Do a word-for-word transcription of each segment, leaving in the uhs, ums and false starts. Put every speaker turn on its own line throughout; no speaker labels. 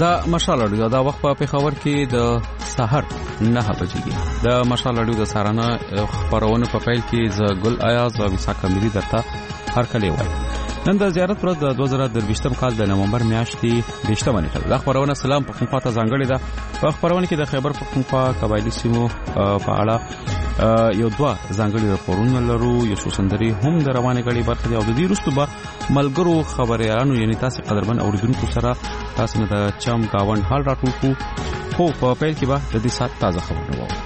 دا مشال اړیو دا وخت په پیښور کې د سحر نه بجې دي. د مشال اړیو د سارانه خبرونه په پیل کې ز ګل آیاز او وسا کمری درته هر کله وای. نن د زیارت پر د دوه زره درویشتم کال د نومبر میاشتې بیشتمه نیټه د خبرونه سلام په خپل ته ځانګړی ده. په خبرونه کې د خیبر پختونخوا قبایلی سیمو په اړه یو دوه ځانګړي راپورونه لرو. یو سوسندري هم د روانه غړي برخه دی او د دې رستو به ملګرو خبريالانو یعنی تاسو قدرمن اوریدونکو سره تاسو نه د چم گاوند حال راټول کو. خو په پیل کې به د دې سات تازه خبرونه وو.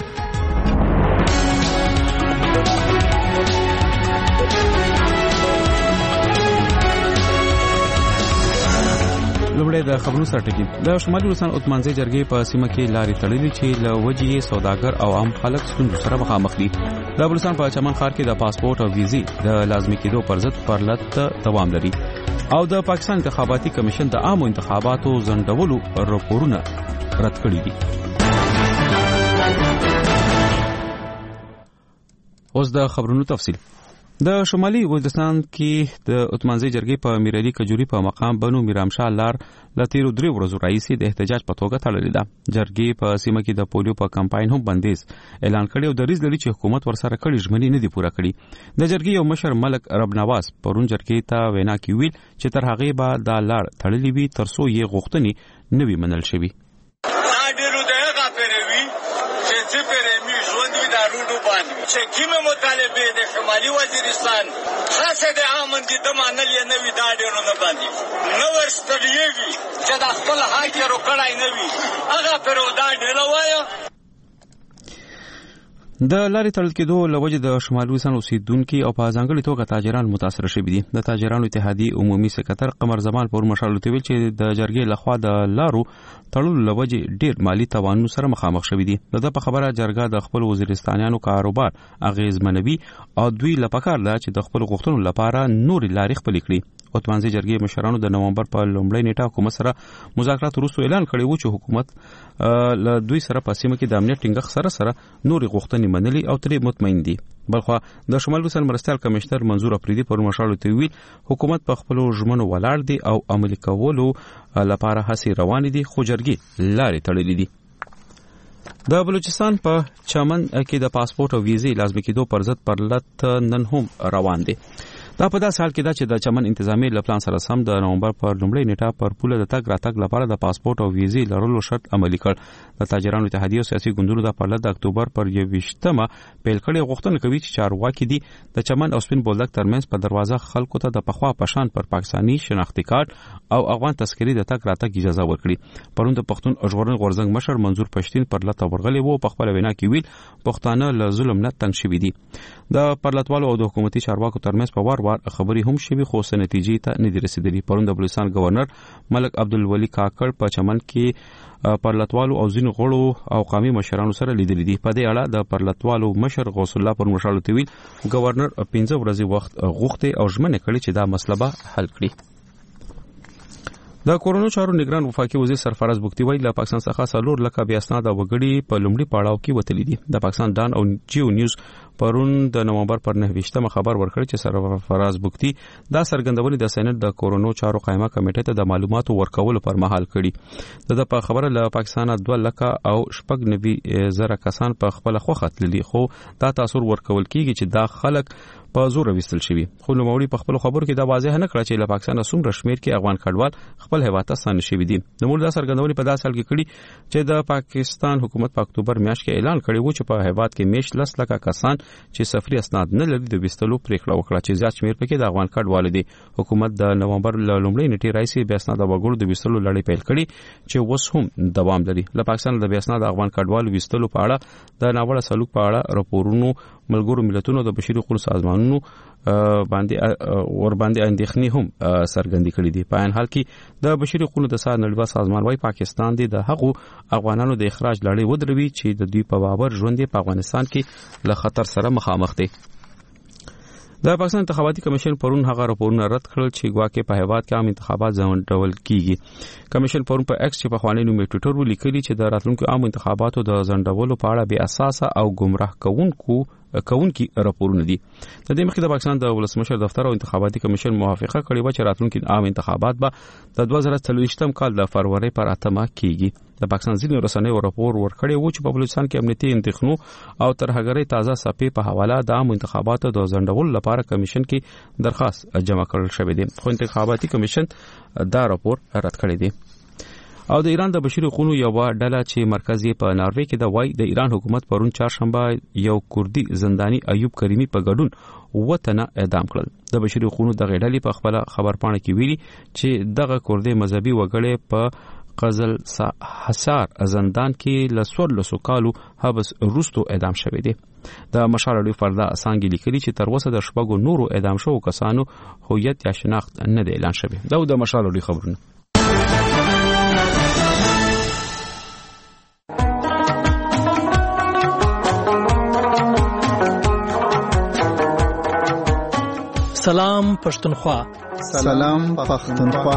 لومړی د خبرونو سره ټکی. د شمالي ولسان عثمانزي جرګې په سیمه کې لارې تړلې چې له وجې سوداګر او عام خلک ستونزو سره مخامخ دي. د بلوچستان په چمن ښار کې د پاسپورت او ویزې د لازمي کېدو پر ضد پرلط دوام لري او د پاکستان انتخاباتي کمیشن د عامو انتخاباتو ځنډولو راپورونه رد کړي دي. اوس د خبرونو تفصیل. د شمالي ولسان کې د عثمانزي جرګې په میرعلي کجوري په مقام بنو میرامشاه لار ل تیرو درې ورځو راځي د احتجاج په توګه تړلې ده. جرګې په سیمه کې د پولیو په کمپاین هم بندیز اعلان کړی او د ریز لري چې حکومت ورسره کړي ژمنې نه دي پوره کړي. د جرګې یو مشر ملک رب نواز پرون جرګې ته وینا کې ویل چې تر هغه به دا لار تړلې وي تر څو یې غوښتنې نه وي منل شوي.
چې کیمه مطالبه د شمالي وزیرستان خاصه د عامن دي د مانل یې نوي دا ډیرو نه باندې نو ورستړيږي چې د خپل حق یې روکړای نه وي هغه پر دا ډیرو وایو.
د لارې تړل کېدو لوجه د شمالي ولسان اوسیدونکو او په ځانګړي توګه تاجران متاثر شوي دي. د تاجرانو اتحادیې عمومي سکرټر قمر زمان پر مشال ویل چې د جرګې لخوا د لارو تړلو لوجه ډیر مالی توانونو سره مخامخ شوي دي. د په خبره جرګه د خپل وزیرستانیانو کاروبار اغیزمنوي او دوی لپاره ده چې د خپل غوښتنو لپاره نور لارې خپل کړي. عثمانزي جرګې مشرانو د نومبر په لومړۍ نیټه حکومت سره مذاکرات وروسته اعلان کړی و چې حکومت له دوی سره په سیمه کې د امنیت ټینګښت سره سره نورې غوښتنې منلي او ترې مطمئن دي. بلخو د شمال ولسان مرستیال کمشنر منظور افریدي پر مشال ته ویل حکومت په خپل ژمنو ولاړ دی او عملي کولو لپاره هڅې روان دي خو جرګې لارې تړلې دي. د بلوچستان په چمن کې د پاسپورت او ویزې لازمي کېدو پر ضد پرلط نن هم روان دي. دا په داسې حال کې ده چې د چمن انتظامی له پلان سره سم د نومبر پر لومړۍ نیټه پر پوله د تګ راتګ لپاره د پاسپورت او ویزې لرلو شرط عملي کړ. د تاجرانو اتحادیې او سیاسي ګوندونو د پرلط د اکتوبر پر یوویشتمه پیل کړې غوښتنه کوي چې چارواکي دي د چمن او سپین بولدک ترمنځ په دروازه خلکو ته د پخوا پشان پر پاکستانی شناختی کارت او افغان تذکری د تګ راتګ اجازه ورکړي. پرون د پښتون ژغورنې غورځنګ مشر منظور پښتين پرلط ورغلي وو. په خپل وینا کې ویل پښتانه له ظلم نه تنګ شوي دي. د پرلطوالو او د حکومتي چارواکو ترمنځ په وار وار خبري هم شوي خو څه نتیجې ته نه دي رسیدلي. پرون د بلوچستان گورنر ملک عبدالولي کاکړ په چمن کې پرلطوالو او ځینو غړو او قومي مشرانو سره لیدلي دي. په دې اړه د پرلطوالو مشر غوث الله پر مشال تویل گورنر پنځه ورځې وخت غوښتي او ژمنه کړې چې دا مسله به حل کړي. د کورونو چارو نگران وفاقي وزیر سرفراز بوختي وایي له پاکستان څخه څلور لکه بیا اسناد وګړي په لومړي پړاو کې وتلي دي. د پاکستان ډان او جیو نیوز پرون د نومبر پر نه ویشتمه خبر ورکړ چې سرفراز بوختي دا سرګندونې د سېنات د کورونو چارو قائمه کمیټې ته د معلوماتو ورکولو پر مهال کړي. د په خبره له پاکستان دوه لکه او شپږ نوي زره کسان په خپل خوخه تللي خو دا تاثیر ورکول کیږي چې دا خلک په زور وستل شوی. خو نوموړي په خپل خبرو کې دا واضح نه کړ چې له پاکستان څومره شمیر کې افغان کډوال خپل هیواد ته ستانه شوي دي. نوموړي دا سرګندونې په داسې حال کې کړي چې د پاکستان حکومت په اکتوبر میاشت کې اعلان کړی و چې په هیواد کې میش لس لکه کسان چې سفري اسناد نه لري د وستلو پریکړه وکړه چې زیات شمیر پکې د افغان کډوال دي. حکومت د نومبر لومړۍ نیټې راځي بیا اسناد وګړو د وستلو لړۍ پیل کړي چې اوس هم دوام لري. له پاکستان د بیا اسناد افغان کډوال وستلو په اړه د ناوړه سلوک په اړه راپورونو ملګرو ملتونو د بشري حقوقو سازمانونو باندې ور باندې اندېښنې هم سرګندې کړې دي. په عین حال کې د بشري حقوقو د نړیوال سازمان وايي پاکستان د هغو افغانانو د اخراج لړۍ ودروي چې د دوی په باور ژوند په افغانستان کې له خطر سره مخامخ دي. د پاکستان انتخاباتي کمیشن پرون هغه راپورونه رد کړل چې ګواکې په هیواد کې عام انتخابات ځنډول کیږي. کمیشن پرون په ایکس چې په خواني نوم ټویټر ولیکلی چې د راتلونکو عام انتخاباتو د ځنډولو په اړه بې اساسه او گمراه کوونکو کوونکي راپورونه دي. د دې مخکې د پاکستان د ولسمشر دفتر او انتخاباتي کمیشن موافقه کړې و چې راتلونکي عام انتخابات به د دوه زره څلوېښتم کال د فروری پر اتمه کیږي. د پاکستان ځینې رسنیو راپور ورکړی و چې په بلوچستان کې امنیتي اندېښنو او ترهګرۍ تازه څپې په حواله د عام انتخاباتو د ځنډولو لپاره کمیشن کې درخواست جمع کړل شوی دی، خو انتخاباتي کمیشن دا راپور رد کړی دی. او د ایران د بشري حقوقو یو ډله چې مرکز یې په ناروې کې د وای د ایران حکومت پرون چهارشنبه یو کوردي زنداني ایوب کریمي په ګډون وطن اعدام کړل. د بشري حقوقو د غړډلې په خپل خبرپاڼه کې ویلي چې دغه کوردي مذهبي وګړي په قزل حصار زندان کې لسور لسو کالو حبس وروسته اعدام شوی دی. د مشال اډیو فردا اسانګي لیکلي چې تر اوسه د شپږو نورو اعدام شوو کسانو هویت یا شناخت نه دی اعلان شوی. دا د مشال اډیو خبرونه.
سلام پښتونخوا.
سلام پښتونخوا.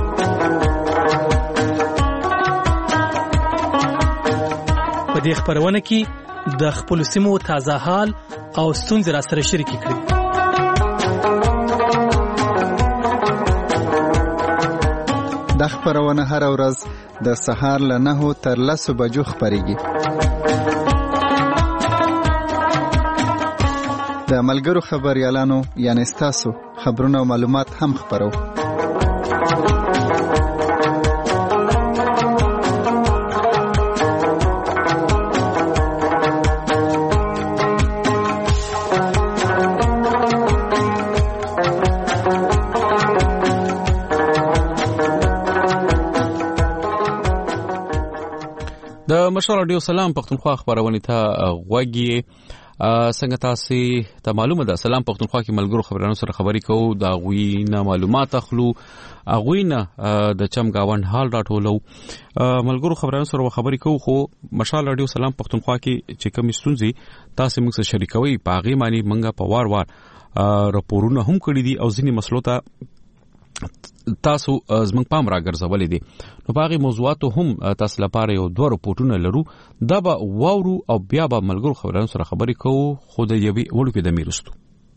په دې خبرونه کې د خپل سیمو تازه حال او ستونزې را سره شریک کړئ.
د خبرونه هر ورځ د سهار له نهو تر لسو بجو خبريږي. د ملګرو خبريالانو یعنی ستاسو خبرونه او معلومات هم خبرو.
د مشال اډیو سلام پښتونخوا خبرونه ته غوږی څنګه تاسو ته معلومه ده. سلام پښتونخوا کې ملګرو خبرانو سره خبري کوو، دا غوي نه معلومات اخلو، غوي نه د چم گاوند حال راټولو، ملګرو خبرانو سره خبري کوو. خو مشال اډیو سلام پښتونخوا کې چې کوم ستونزې تاسو موږ سره شریکوي پاغي معنی منګه په وار وار راپورونه هم کړی دي او ځینې مسلو ته تاسو زمنګ پام راګرځولې دي. نو باغی موضوعاتو هم تاسو لپاره یو دوه رپورټونه لرو، دا به واورو او بیا به ملګرو خبرانو سره خبرې کوو. خو د یوې وړوکې د میرستو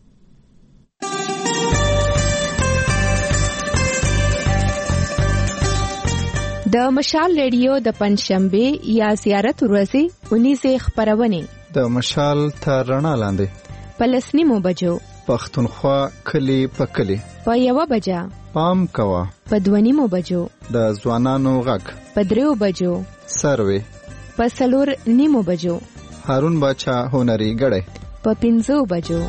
د مشال ریډیو د پنځشنبه یا زیارت ورځې اونیزه خبرونه
د مشال تر رڼا لاندې
پلسنیمو بجو
پښتونخوا کلی په کلی
په یو بجا
پام کوا
په دوانیمو بجو
د ځوانانو غږ
په دریو بجو
سروي
په سلور نیمو بجو
هارون باچا هنري غړې
په پنځو بجو.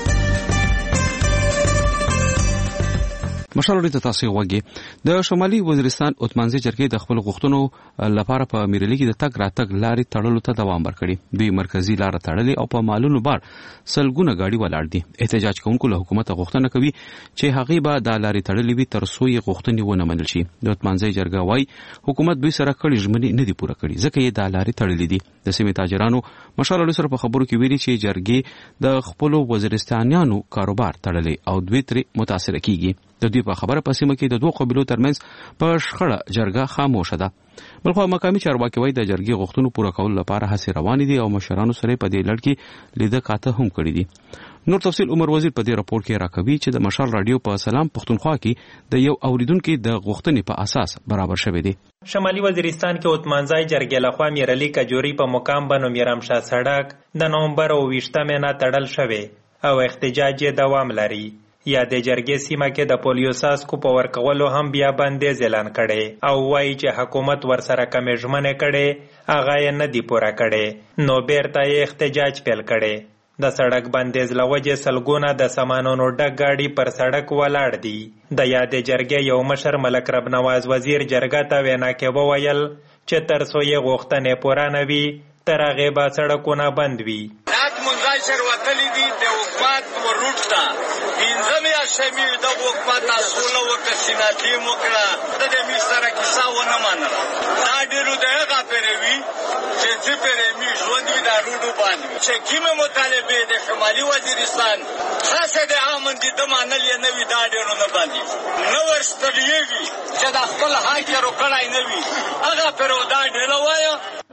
مشال اډیو ته تاسو وګورئ. د شمالي وزیرستان عثمانزي جرګې د خپل غوښتنو لپاره په میرلي کې د تګ راتګ لارې تړلو ته دوام ورکړي. دوی مرکزی لار تړلې او په مالونو بار سلګونه گاډي ولاړ دي. احتجاج کوونکو له حکومت غوښتنه کوي چې هغه به د لارې تړلې وي تر څو یې غوښتنې ونه منل شي. د عثمانزي جرګه وايي حکومت دوی سره کړي ژمنې نه دي پوره کړي ځکه یې د لارې تړلې دي. د سیمې تاجرانو مشال اډیو سره په خبرو کې ویلي چې جرګې د خپل وزیرستانیانو کاروبار تړلې او دوی ترې متاثر کیږي. د دې په خبره په سیمه کې د دوه قبیلو ترمنځ په شخړه جرګه خاموشه ده. بلخو مقامي چارواکي وایي د جرګې غوښتنو پوره کولو لپاره هڅې روانې دي او مشرانو سره په دې لړ کې لیده کاته هم کړی دي. نور تفصیل عمر وزیر په دې راپور کې راکوي چې د مشال رادیو په سلام پښتونخوا کې د یو اوریدونکو د غوښتنې په اساس برابر شوی دی.
شمالي وزیرستان کې عثمانزای جرګې لخوا میرعلی کجوري په مقام بنو میرامشاه سړک د نومبر او ویشتمه نه تړل شوی او احتجاج دوام لري. یا د جرګې سیمه کې د پولیو ساسکو په ورکولو هم بیا بندیز اعلان کړي او وایي چې حکومت ورسره کمې ژمنې کړي هغه یې نه دي پوره کړي. نو بیرته یې احتجاج پیل کړي. د سړک بندیز له وجې سلګونه د سامانونو ډک ګاډي پر سړک ولاړ دي. د یادې جرګې یو مشر ملک رب نواز وزیر جرګه ته وینا کې وویل چې تر څو یې غوښتنې پوره نه وي تر هغې به سړکونه بند وي.
سر وتلی دي د حکومت وروټ ته پنځه میاشتې مې د حکومت اصوله وکړه سیناتي مو کړه د دې مې سره کیسه ونه منله. دا ډېرو د هغه پرې وي چې څه پرې مې ژوند وي دا روډو باندې وي چې کومې مطالبې د شمالي وزیرستان خاصه د عامن دي د منل یې نه وي دا ډېرو نه باندې نه ورستړی وي چې د خپل حق یې روکړی نه وي هغه پرې دا ډېره وایه.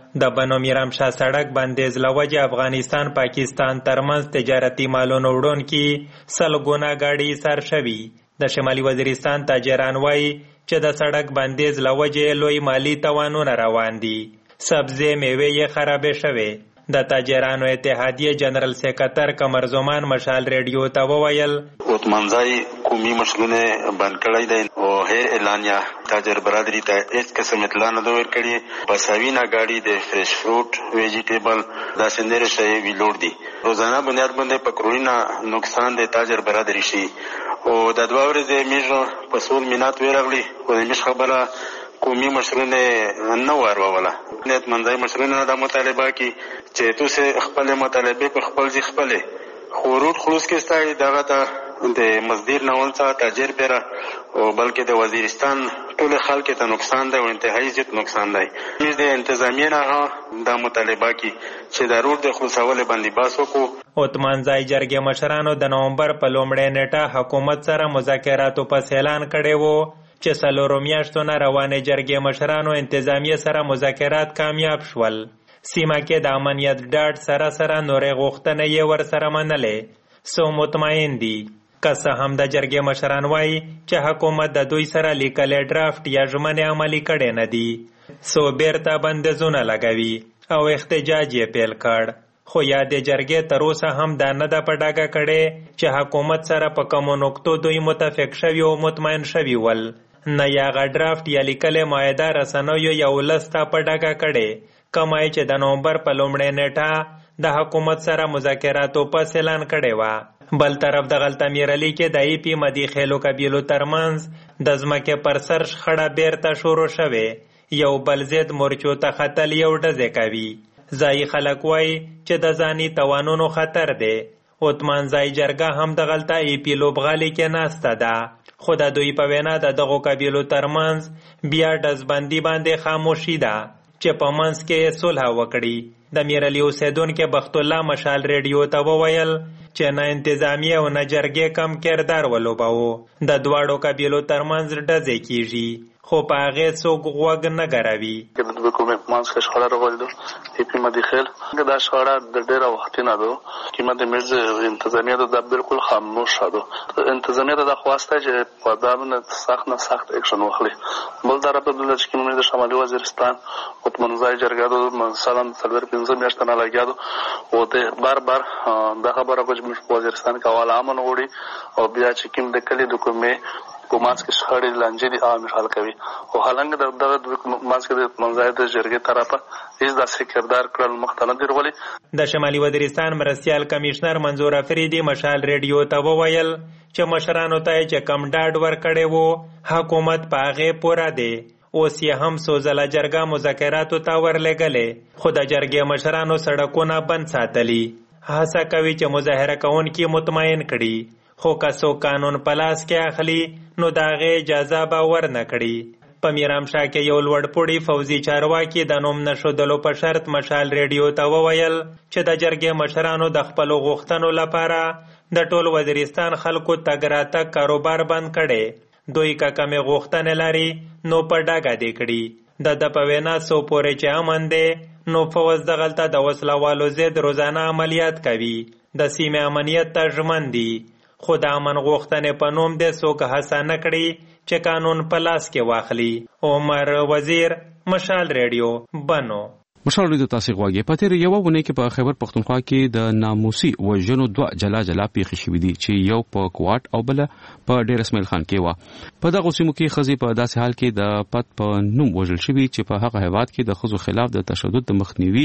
د بنو میرام شاه سړک بندیز له وجې افغانستان پاکستان ترمنځ تجارتي مالونو وړونکي سل ګونه ګاډي سر شوي. د شمالي وزیرستان تاجران وایي چې د سړک بندیز له وجې لوی مالی تاوانونه روان دي. سبزی میوې یې خرابې شوې. د تاجرانو اتحادیه جنرال سکرټر قمر زمان مشال ریډیو ته وویل
اوتمنځای قومي مشغلونه بند کړی دی او هر اعلانیا تاجر برادری ته هیڅ قسم اطلاع نه ورکړي. بساوینا گاډي د فریش فروټ ویجیټیبل داسې نور شی ویلوړ دي. روزانه بنیاد باندې پکروینا نقصان د تاجر برادری شي او د دوه ورځې میژو په سول مینات ورغلی او د مش خبره قومي مشرونه نه وروله. نیت منځای مشرونه د مطالبه کی چې تاسو خپل مطالبه په خپل ځای خپل خروج خلوص کې ستای دغه ته د مزدور نه ونڅه تاجر پیرا او بلکې د وزیرستان ټول خلک ته نقصان دی او انتهایی زیات نقصان دی. موږ د انتظامیه نه د مطالبه کی چې د روډ د خلاصول باندې باس وکړو.
اوتمنځای جرګې مشرانو د نومبر په لومړۍ نیټه حکومت سره مذاکراتو پس اعلان کړی وو چې څلورو میاشتو نه روانې جرګې مشرانو انتظامیه سره مذاکرات کامیاب شول. سیمه کې د امنیت ډاډ سره سره نورې غوښتنې یې ورسره منلې. سو مطمئن دي. که څه هم د جرګې مشران وایي چې حکومت د دوی سره لیکلی ډرافټ یا ژمنې عملي کړې نه دي. سو بیرته بندیزونه لګوي او احتجاج یې پیل کړ. خو یادې جرګې تر اوسه هم دا نه ده په ډاګه کړې چې حکومت سره په کومو نقطو دوی متفق شوي او مطمئن شوي ول. نه یا هغه ډرافټ یا لیکلې معاهده رسنیو یا ولس ته په ډاګه کړې کومه چې د نومبر په لومړۍ نیټه د حکومت سره مذاکراتو پس اعلان کړی وه. بل طرف د غلطمیر علي کې د ای پي مدي خیلو قبیلو ترمنځ د ځمکې پر سر شخړه بیرته شروع شوې. یو بل ضد مورچو ته ختل یو ډزې کوي. ځایي خلک وایي چې د ځاني توانونو خطر دی. اوتمنځای جرګه هم د غلطه ای پي لوبغالي کې ناسته ده. خو د دوی په وینا د دغو قبیلو ترمنځ بیا ډزبندي باندې خاموشي ده چې په منځ کې صلح وکړي. د میرعلي اوسیدونکي بخت الله مشال ریډیو ته وویل چې نه انتظامیه او نه جرګې کم کردار ولوباوه. د دواړو قبیلو ترمنځ ډزې کیږي خو په هغې څوک غوږ نه ګروي.
د دوی کومې په منځ کې شخړه راغلې ای پي مدي خیل دا شخړه د ډېره وختي نه ده چې مدي میرز انتظامیه ده بالکل خاموشه ده. انتظامیه ده د خواسته چې په دا باندې سخت نه سخت اکشن واخلي. بل طرف ته د چې موږ د شمالي وزیرستان اوتمنځای جرګه د مثلا څلور پنځه میاشتې نه لګیا ده او د بار بار دا خبره کوي چې وزیرستان کې اول امن وړي او بیا چې کوم د کلی د کومې کوماس کې شخړې لانجې دي عام حل کوي او حالانکه د دغه ماس کې د منځای د جرګې طرفه هیڅ داسې کردار کړل مختنه درولي.
د شمالي وزیرستان مرستیال کمشنر منظور افریدي مشال ریډیو ته وویل چې مشرانو ته چې کم ډاډ ورکړی وو حکومت په هغې پوره دی. اوس یې هم څو ځله جرګه مذاکراتو ته ورلېږلې خو د جرګې مشرانو سړکونه بند ساتلي. هڅه کوي چې مظاهره کوونکي مطمئن کړي خو که څوک قانون په لاس کې اخلي نو د هغې اجازه به ورنه کړي. په میرامشاه کې یو لوړپوړي فوزي چارواکي د نوم نښودلو په شرط مشال ریډیو ته وویل چې د جرګې مشرانو د خپلو غوښتنو لپاره د ټول وزیرستان خلکو تګ راتګ کاروبار بند کړی. دوی که کمې غوښتنې لري نو په ډاګه دې کړي. د ده په وینا څو پورې چې امن دی نو فوز دغلته د وسلوالو ضد روزانه عملیات کوي. د سیمې امنیت ته ژمن دي خو د امن غوښتنې په نوم دې څوک هڅه نه کړي چې قانون په لاس کې واخلي. عمر وزیر مشال ریډیو بنو.
مشال ریډیو تاسو غواړئ په تیر یو ونه کې په خیبر پختونخوا کې د ناموسي وژنو دوه جلا جلا پیښې شوې دي چې یو په کوټ او بل په ډیر اسماعیل خان کې و. په دغه سیمو کې خزي په داسې حال کې د پد په نوم وژل شوی چې په هغه هیواد کې د خزو خلاف د تشدد د مخنیوي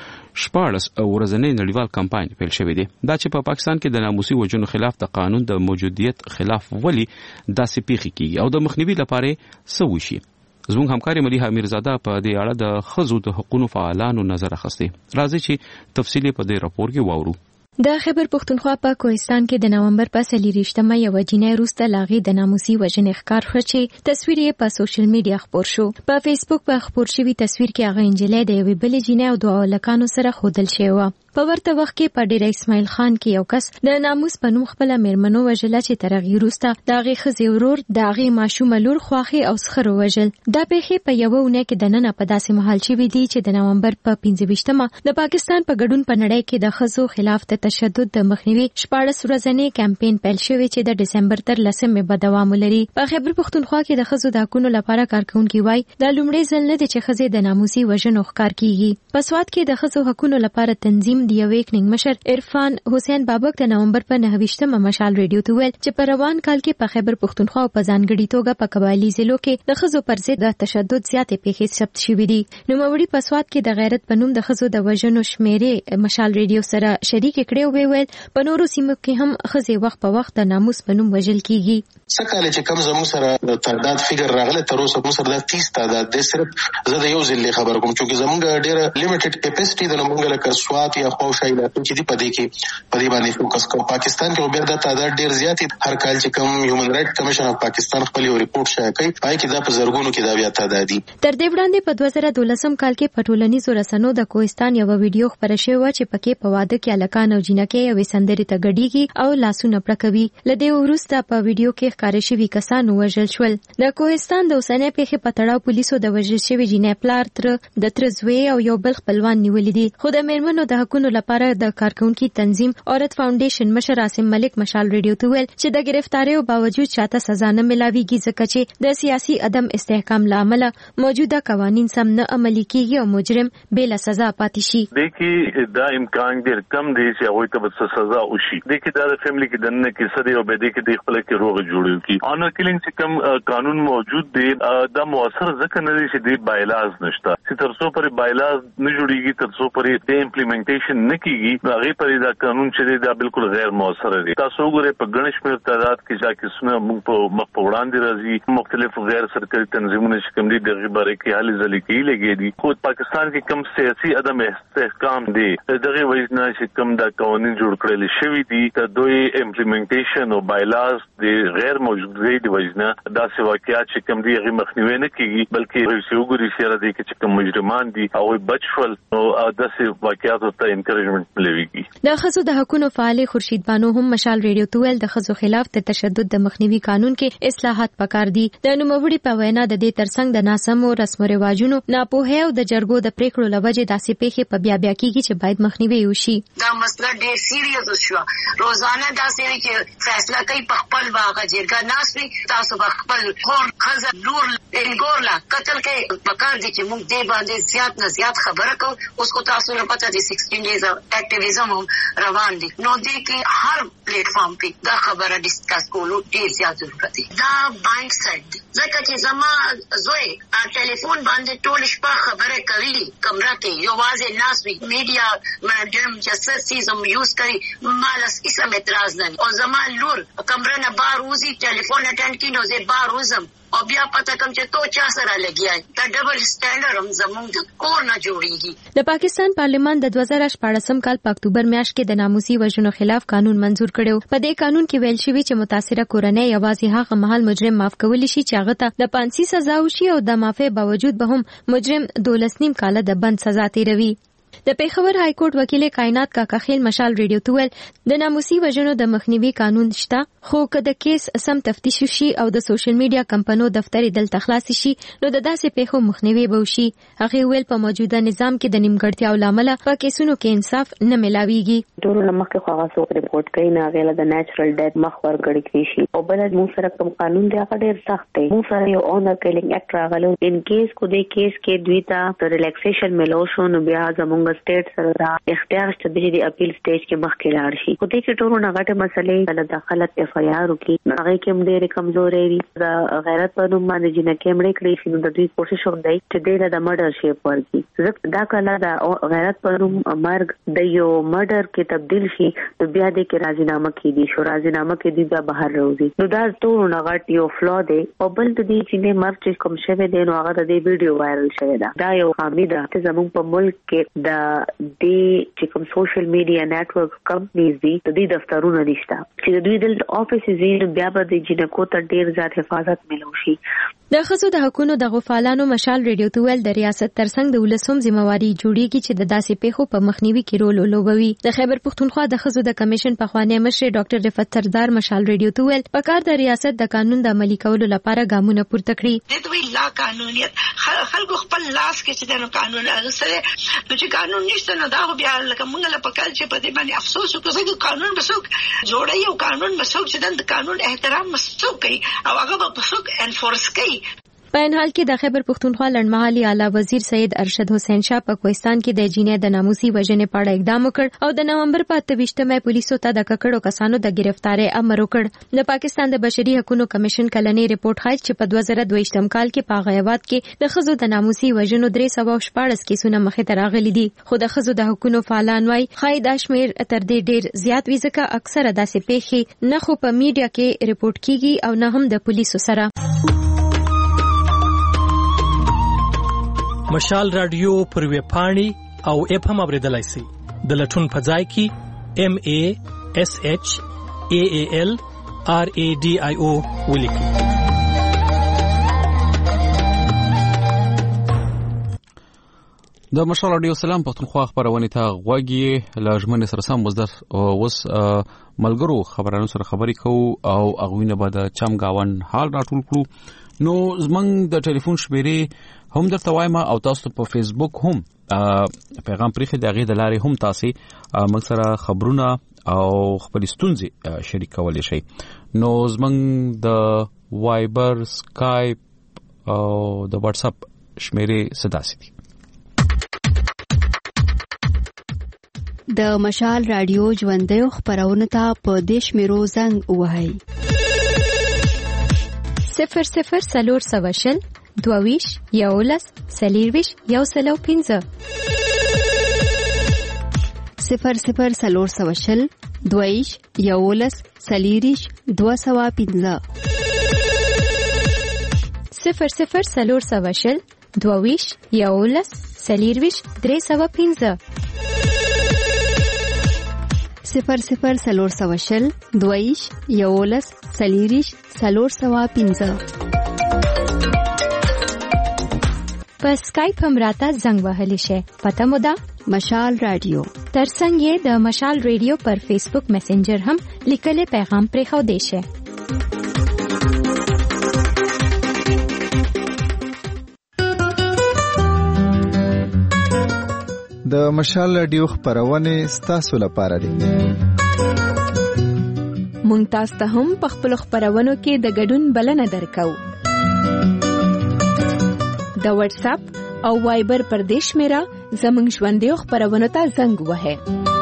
شپاړس ورځنی نړیوال کمپاین پیل شوی دی. دا چې په پاکستان کې د ناموسي وژنو خلاف د قانون د موجودیت خلاف ولی داسې پیښې کیږي او د مخنیوي لپاره څه وشي. زموږ همکاري مليحه میرزاده په دې اړه د خزو د حقوقو فعالانو نظر اخیستی. راځي چې تفصیلی په دې راپور کې واورو.
د خیبر پختونخوا په کوهستان کې د نومبر په څلېرویشتمه یوه جینۍ وروسته له هغې د ناموسي وژنې ښکار شوه چې تصویر یې په سوشل میډیا خپور شو. په فیسبوک په خپور شوي تصویر کې هغه نجلۍ د یوې بلې جینۍ او دوه هلکانو سره ښودل شوې وه. په ورته وخت کې په ډیر اسماعیل خان کې یو کس د ناموس په نوم خپل میرمنو وژل چې ترغی روسته داغه خزي ورور داغه ماشوم لور خواخي او سخر وژل دا پیښې په یو ونه کې د نن په داسې محل شي دي چې د نومبر په پنځه ویشتمه د پاکستان په ګډون په نړۍ کې د خزو خلاف د تشدد د مخنیوي شپاړس ورځنی کمپاین پیل شوی چې د دسمبر تر لسمې به دوام ولري. په خیبر پښتونخوا کې د خزو د حقوقو لپاره کارکونکي وای د لومړي ځل نه چې خزې د ناموسي وژنو ښکار کیږي. په سواد کې د خزو حقوقو لپاره تنظیم دی ویکنګ مشر عرفان حسین بابک د نومبر په نهه ویشتمه مشال ریډیو ته ویل چې په روان کال کې په خیبر پښتونخوا په ځانګړي توګه په قبایلی ضلعو کې د خزو پر ضد د تشدد زیاتې پیښې ثبت شوې دي. نوموړي په سواد کې د غیرت په نوم د خزو د وژنو شمیرې مشال ریډیو سره شریک کړي او ویل په نورو سیمو کې هم خزې وخت په وخت د ناموس په نوم وژل کیږي.
سکهاله چې کوم زموږ سره تعداد فګر راغله تر اوسه موږ سره د تیس تعداد د صرف زه د یو ځل خبر کوم چې زموږ ډیره لیمیټډ کیپاسټي د موږ له کسوات یا خوشا علاقې چې دی پدې کې پدې باندې فوکس کوو. پاکستان کې بیا د تعداد ډیر زیات هر کال چې کوم هیومن رائټ کمیشن اف پاکستان خپل یو ریپورت شایع کوي پای کې دا په زرګونو کې دا بیا تعداد دي.
تر دې وړاندې په دوه زره دولسم کال کې په ټولنیزو رسنیو د کوهستان یو ویډیو خبره شوې و چې پکې په واده کې الکان او جنکې یو سندرې ته ګډیږي او لاسونه پړکوي. لدې وروسته په ویډیو کې ښکار شوی کسان وژل شول. د کوهستان د اوسنۍ پیښې په تړاو پولیسو د وژل شوی جنې پلار تر د ترزوی او یو بل خپلوان نیولې دي. خو د میرمنو د حقوقو لپاره د کارکونکو تنظیم عورت فاونډیشن مشر عاصم ملک مشال ریډیو ته ویل چې د گرفتاریو باوجود چاته سزا نه ملاويږي ځکه چې د سیاسي عدم استحکام لامل موجوده قوانين سم نه عملي کیږي او مجرم بلا سزا پاتې شي.
دغه دا امکان ډیر کم دی چې هغه ته سزا وشي. دغه د فیملی کې دنه کې سده او بده کې د خپل کې روغ جوړیو کی آنر کلینګ چې کوم قانون موجود دی دا موثر ځکه نه دی چې د بایلاز نشته چې تر څو پر بایلاز نه جوړیږي تر څو پر د امپلیمنټیشن نه کیږي هغه پر دا قانون چې دا بالکل غیر موثر دی. تاسو وګورئ په ګڼش میر تعداد کې چې څونه موږ په مخ په وړاندې راځي مختلف غیر سرکاري تنظیمونه چې کوم دي دغه باره کې حل ځلې کې لګي دي. خو پاکستان کې کم سیاسي عدم استحکام دی دغه وجنه چې کوم دا قوانين جوړ کړل شوی دي ته دوی امپلیمنټیشن او بایلاز دی غیر موجودګي دی وجنه دا څه واقعیت چې کوم دی هغه مخنیوي نه کیږي بلکې رسوګوري سره دي چې کوم مجرمان دي او بچول او دا څه واقعیت ته انکریجمنت ملويږي.
د خزو د حقوقو فعال خورشید بانو هم مشال ریډیو تویل د خزو خلاف د تشدد د مخنیوي قانون کې اصلاحات پکار دي. د نوموړي په وینا د دې ترڅنګ د ناسمو رسم او رواجونو ناپوهه او د جرګو د پریکړو لوجه داسې پیښې په بیا بیا کیږي چې باید مخنیوي وشي.
دا مسله ډېر سیریس شو. روزانه داسې چې فیصله کوي په خپل واغه جرګه ناسوي تاسو په خپل خور خزه لور انګورلا قتل کې پکار دي چې موږ دې باندې زیات نه زیات خبره کوو. اوس کو تاسو نه پته دي سixteen days اکټیویزم روان دي نو دې کې هر پلیټ فارم په دا خبره ډیسکس کولو ډېر زیات ضرورت دی. دا بایند سیټ ځکه چې زما زوی ټلیفون باندې ټول شپه خبره کوي کمره کې یو واځي ناسوي میډیا ماډم چې سیزم یوز کوي مالس اسم اعتراض نه او زما لور کمره نه بار وزي ټلیفون اټینډ کینو زه بار وزم او بیا پته کوم چې تو چا سره لګیای دا ډبل سټانډرډ هم زموږ د کور نه جوړیږي.
د پاکستان پارلیمان د دوه زره شپږم کال په اکتوبر میاشت کې د ناموسي وژنو خلاف قانون منزور کړو. په دې قانون کې ویل شوی چې متاثره کورنۍ یوازې هغه مهال مجرم معاف کولی شي چې هغه ته د پانسي سزا وشي او د معافي باوجود به هم مجرم دولس نیم کاله د بند سزا تیروي. د پیښور های کورټ وکیل کائنات کاکا خیل مشال ریډیو تویل د ناموسي وژنو د مخنیوي قانون شته خو که د کیس سم تفتیش شي او د سوشل میډیا کمپنو دفتر دلته خلاص شي نو د داسې پیښو مخنیوي به وشي. هغه ویل په موجوده نظام کې د نیمګړتیاو لامل په کیسونو کې انصاف نه ملاويږي.
ټول مخکې خو هغه څوک ریپورت کوي نه غیله د نیچرل ډیث مخ ورګړي کوي شي او بل موږ سره کوم قانون دی هغه ډیر سخت دی. موږ سره یو اونر کیلینګ اکټ راغلو ان کیس کو د کیس کې دوی ته ریلیکسیشن ملو شو نو بیا زموږ سټیټ سره دا اختیار شته د اپیل سټیج کې مخکې لاړ شي. خو دې کې ټولو نه غټه مسلې کله داخلت اف آی آر وکي هغه کې هم ډېر کمزورې دي. دا غیرت په نوم باندې جنکې مړې کړې شي نو د دوی کوشش هم دی چې دې د مرډر شیپ ورکړي. دا کله دا غیرت په نوم مرګ د یو مرډر کې تبدیل شي نو بیا دې کې راځينامه کې دي شو راځينامه کې دي بیا بهر راوځي نو دا ټولو نه غټ یو فلا دی. او بل د دې چې مرګ چې کوم شوی دی نو هغه د دې ویډیو وایرل شوی دا دا یو خامي ده چې زموږ په ملک کې د دې چې کوم سوشل میډیا نیټورک کمپنیز دي د دې دفترونه نشته چې د دوی د افیسز یې بیا به د جنکو ته ډیر زیات حفاظت ملو شي.
د ښځو د حقوقو د غفالانو مشال ریډیو تویل د ریاست ترڅنګ د ولسوم ځمواري جوړیږي چې د داسې پیښو په مخنیوي کې رول ولوبوي. د خیبر پښتونخوا د ښځو د کمیشن په خوانی مشر ډاکټر رفعت سردار مشال ریډیو تویل په کار د ریاست د قانون د عملي کولو لپاره ګامونه پورته کړي.
د دوی لا قانونیت خلکو خپل لاس کې چې د قانون اغسره نو چې قانون نشته نو دا بیا لکه موږ له پکال چې په دې باندې افسوس وکړو چې قانون بسوک جوړي او قانون بسوک چې د قانون احترام مسوک کوي او هغه به بسوک انفورس کوي.
په ان حال کې د خیبر پښتونخوا لړمحلي اعلی وزیر سید ارشد حسین شاه په کوهستان کې د جینې د ناموسي وژنې په اړه اقدام وکړ او د نومبر په اته ویشتمه پولیسو ته د ککړو کسانو د گرفتارۍ امر وکړ. د پاکستان د بشري حقوقو کمیشن کلنی ریپورت ښایي چې په دوه زره دوه کال کې په غیابات کې د ښځو د ناموسي وژنو درې سوه شپاړس کیسونه مخې ته راغلي دي، خو د ښځو د حقوقو فعالان وايي ښایي دا شمېر تر دې ډېر زیات وي ځکه اکثره داسې پیښې نه خو په میډیا کې ریپورت کیږي او نه هم د پولیسو سره.
مشال رادیو پر ویب پاڼې او اپ هم اوریدلای شئ. د لټون په ځای کې ام ا اس اچ ا ا ال ار ا ډي آی او ولیکئ.
د مشال رادیو سلام پښتونخوا خبرونه ته غوږی لازمن سره سم وزدر اوس ملګرو خبرانو سره خبرې کوو او اغوینه به د چم گاون حال راټول کړو. نو زمنګ د ټلیفون شمیرې هم درته وایم او تاسو په فیسبوک هم پیغام پرېخي د غي د لارې هم تاسو موږ سره خبرونه او خپل ستونزې شریک کولای شئ. نو زمنګ د وایبر، سکایپ او د واتس اپ شمیرې صداسي دي.
د مشال رادیو ژوندۍ خبرونه ته په دیش میرو زنګ وهاي
صفر صفر سلور سواشل دوویش یولس سلیرویش یو سلو پینزه
صفر صفر سلور سواشل دوویش یولس سلیریش دو سوا پینزه
صفر صفر سلور سواشل دوویش یولس سلیرویش درې سوا پینزه
صفر صفر سلور سواشل دوویش یولس سلیریش سلور سوا پینزه.
په سکایپ هم راته زنګ وهلی شي. پته مو ده
مشال رادیو.
ترڅنګ یې د مشال رادیو پر فیسبوک میسنجر هم لیکلي پیغام پرې خو دی شي.
د مشال رادیو خبرونه ستاسو لپاره دي.
مونږ تاسو ته هم په خپل خبرونو کې د ګډون بلنه درکو. د واتس اپ او وایبر پر دیش میرا زمنګ ژوندۍ خبرونه ته زنګ وهه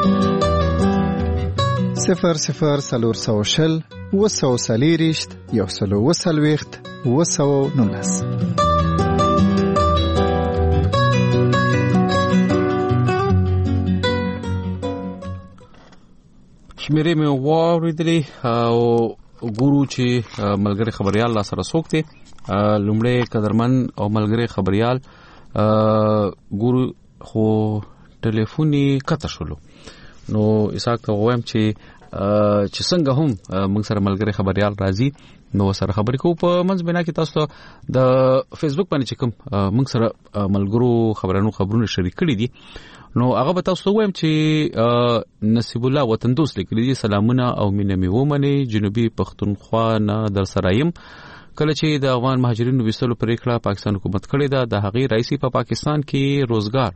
صفر صفر سلور سوشل وسو سلیریشت یو سلو وسلويخت وسو نولس.
شمیرې مې واوریدلې او ګورو چې ملګری خبريال لا سره سوکته لومړی قدرمن او ملګری خبريال ګورو خو ټلیفوني کته شولو. نو اساک ته وایم چې چې څنګه هم موږ سره ملګری خبريال راځي نو سره خبرې کوو په منځ بنا کې تاسو د فیسبوک باندې چې کوم موږ سره ملګرو خبرانو خبرونه شریک کړي دي نو هغه به تاسو وایم چې نصیب الله وطن دوست لیکلي دي سلامونه او مینه می ومني جنوبي پښتونخوا نه در سرایم کله چې د افغان مهاجرینو وستلو پریکړه پاکستان حکومت کړې ده د هغې رئیسي په پاکستان کې روزګار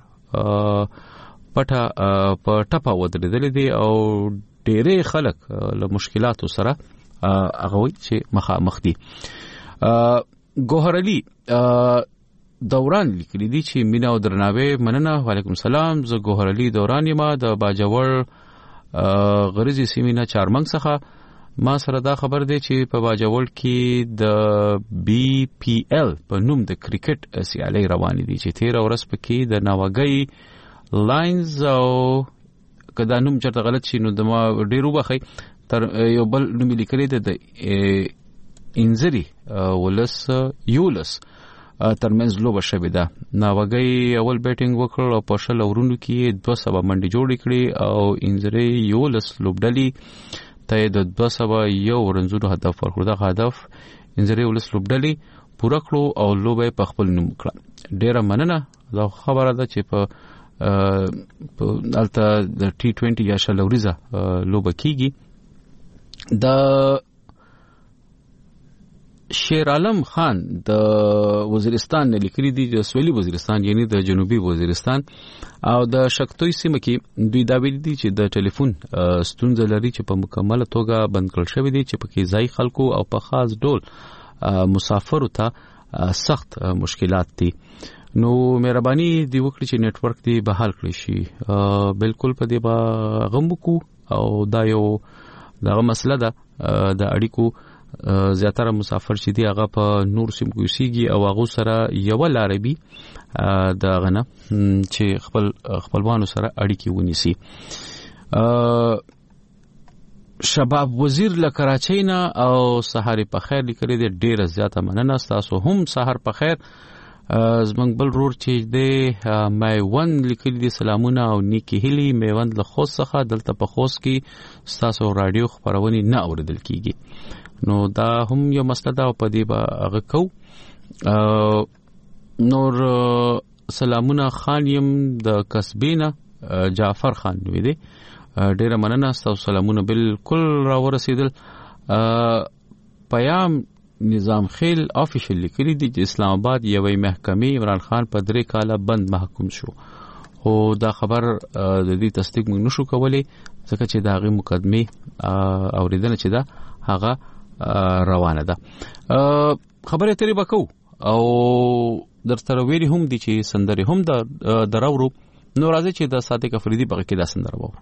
پټه په ټپه ودرېدلې دي او ډېرې خلک له مشکلاتو سره هغه وایي چې مخامخ دي. ګوهر علي دوران لیکلي دي چې مینا او درناوی مننه. وعلیکم السلام. زه ګوهر علي دوران یم د باجوړ غریزي سیمینه چارمنګ څخه. ما سره دا خبر دی چې په باجوړ کې د بی پی ایل په نوم د کرکټ سیالي روانې دي چې تیر ورځ پکې د ناوګي لاینز او کدا نوم چرته غلط شي نو د ما ډیرو بخي تر یو بل نوم لیکلي دی د انزري ولس یولس ترمنځ لوبه شوې ده. ناوګي اول بیټینګ وکړ او په شل اورونو کې دوه سوه منډې جوړې کړې او انزري یولس لوبډلې ته د دوه سوه یو رنزونو هدف ورکړ. دا هدف انزري یولس لوبډلې پوره کړو او لوبه په خپل نوم کړه. ډیره مننه. دا خبره ده چې په الته د ټي ټوینټي یا شلوریزه لوبه کیږي. د شیر عالم خان د وزیرستان نه لیکلي دي، د سویلي وزیرستان یعنی د جنوبي وزیرستان او د شکتوی سیمه کې دوی دا ویلي دي چې د ټلیفون ستونزه لري چې په مکمله توګه بند کړل شوی دی، چې پکې ځای خلکو او په خاص ډول مسافرو ته سخت مشکلات دي. نو مهرباني دی وکړي چې نت ورک دی بحال کړی شي. بالکل په دې با غم کو او دا یو دغه مسله ده د اړیکو. زیاتره مسافر چې دی هغه په نور سیمو کې اوسېږي او هغه سره یو لاربي د غنه چې خپل خپلوانو سره اړیکې ونیسي. شباب وزیر له کراچۍ نه او سحر په خیر لیکلي دی، ډیره زیاته مننه. تاسو هم سحر په خیر. زمنګ بل رور چې دی میوند لیکلي دي سلامونه او نیکی هیلی. میوند له خوست څخه دلته په خوست کې تاسو رادیو خبرونه نه اوریدل کیږي، نو دا هم یو مسله ده او په دې به هغه کو. نور سلامونه خان یم د کسبینه جعفر خان وی دی، ډیره مننه. تاسو سلامونه بالکل را ورسېدل. پیام نظام خیل افیشل لیکلی دی چې اسلام آباد یوې محکمې عمران خان په درې کاله بند محکوم شو، خو دا خبر د دې تصدیق موږ نشو کولی ځکه چې دا غي مقدمه اوریدنه چې دا هغه روانه ده. خبره ترې بکو او در سره ویری هم دي چې سندره هم د دراورو. نو راځي چې د صادق افریدي بغه کې دا سندره وو.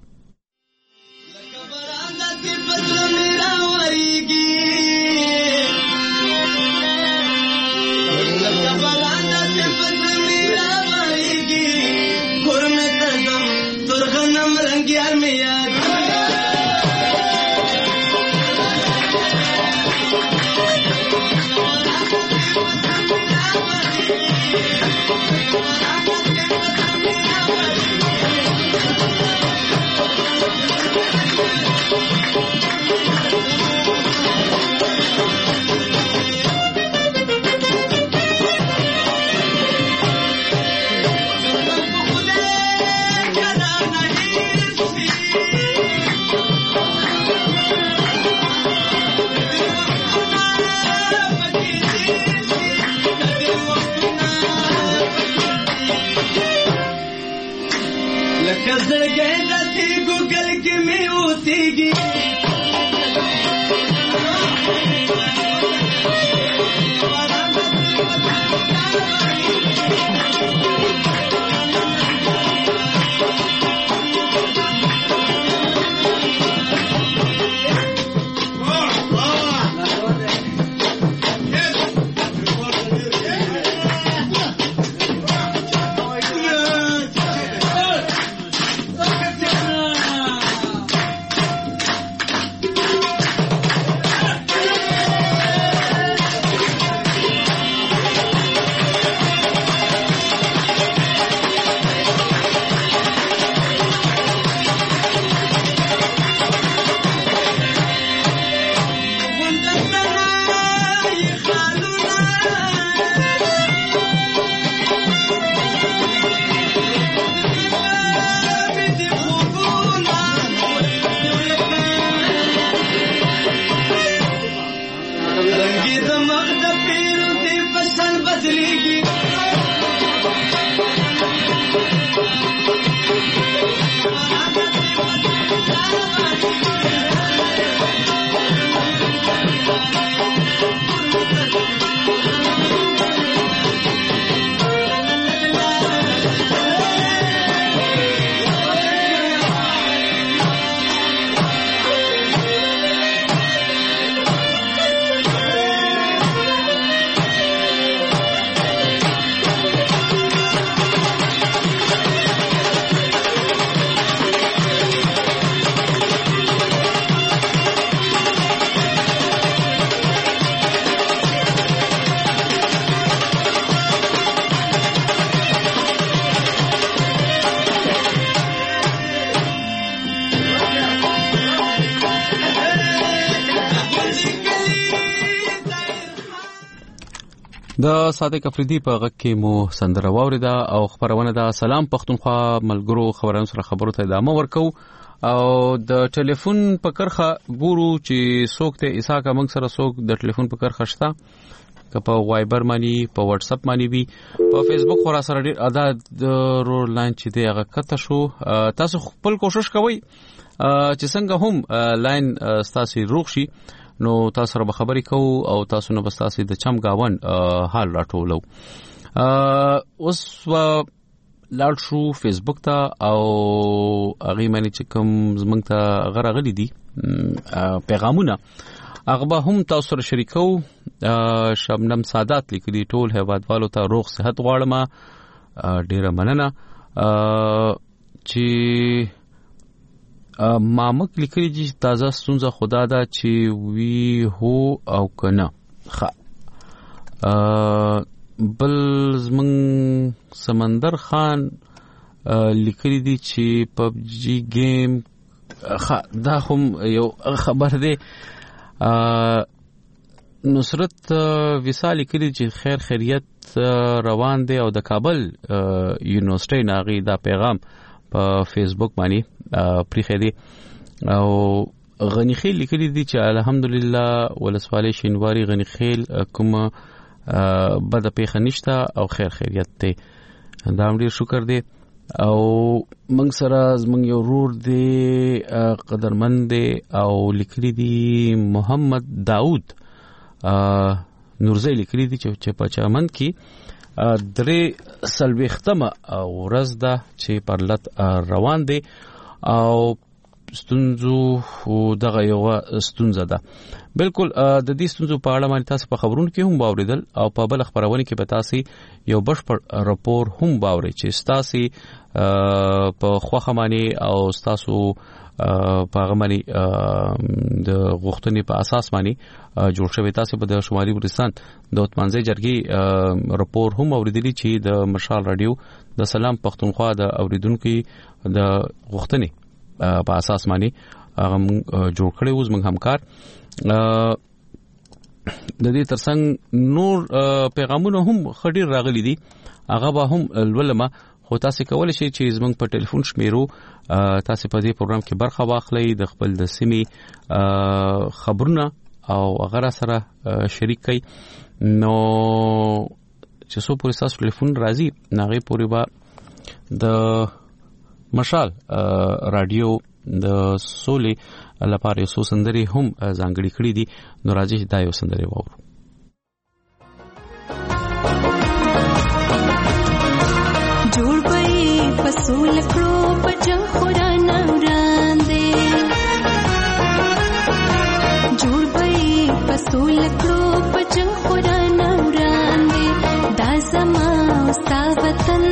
د صادق افریدي په غږ کې مو سندره واوریده او خبرونه د سلام پښتونخوا ملګرو خبرونو سره خبرو ته ادامه ورکو او د ټلیفون په کرخه ګورو چې څوک ته اساکه موږ سره څوک د ټلیفون په کرخه شته که په وایبر باندې په واتس اپ باندې وي په فیسبوک خورا سره ډیر ادا د رول لاین چې دی هغه کته شو تاسو خپل کوشش کوئ چې څنګه هم لاین تاسو روغ شي نو تاسو سره خبرې کوو او تاسو نو بس تاسو د چم گاون حال راټولو اوس لاړ شو فیسبوک ته او هغه معنی چې کوم زمنګ ته غره غلي دي پیغامونه هغه به هم تاسو سره شریکو شبنم سادات لیکلي ټول هیوادوالو ته روغ صحت غواړم ډیره مننه چې مامک لیکلي چې تازه ستونزه خدا دا چې وی هو او کنه خ بل زمن سمندر خان لیکلي دي چې پب جی گیم خ دا هم یو خبر دی نصرت وصال لیکلي چې خیر خیریت روان دی او د کابل یونیورسيټي ناغي دا پیغام په فیسبوک باندې پریخې دي او غنی خیل لیکلي دي چې الحمدلله ولسوالۍ شینواری غنی خیل کوم بد پیښه نشته او خیر خیریت ته دا ډیر شکر دی او موږ سره زموږ یو رور دی قدرمن دی او لیکلي دي محمد داود نورزی لیکلي دي چې په چمن کې درې سلويختمه ورځ ده چې پرلط روان دي او ستونزو دغه یو ستونزه ده بالکل د دې ستونزو په اړه باندې تاسو په خبرونو کې هم باوریدل او په بل خبرونه کې به تاسو یو بشپړ راپور هم باوري چې تاسو په خوخه باندې او تاسو په هغه باندې د غوښتنې په اساس باندې جوړ شوی تاسو په د شمالي ګلستان د اوتمانځي جرګي راپور هم اوریدلی چې د مشال رادیو د سلام پښتونخوا د اوریدونکو د غوښتنې په اساس باندې هغه جوړ کړی اوس موږ همکار د دې ترڅنګ نور پیغامونه هم خډیر راغلي دي هغه به هم ولما خو تاسو کولای شئ چې زموږ په ټلیفون شمیرو تاسو په دې پروګرام کې برخه واخلئ د خپل د سیمې خبرونه او هغه سره شریک کړئ نو چې څو پورې تاسو ټلیفون راځي ناغه پورې با د مشال رادیو د سولې لپاره یو سندري هم ځانګړي کړې دي نو راځي دا یو سندري وورو
جوړ پي پسول کړو پجن خورانه وراندې جوړ پي پسول کړو پجن خورانه وراندې دا زما ستا وطن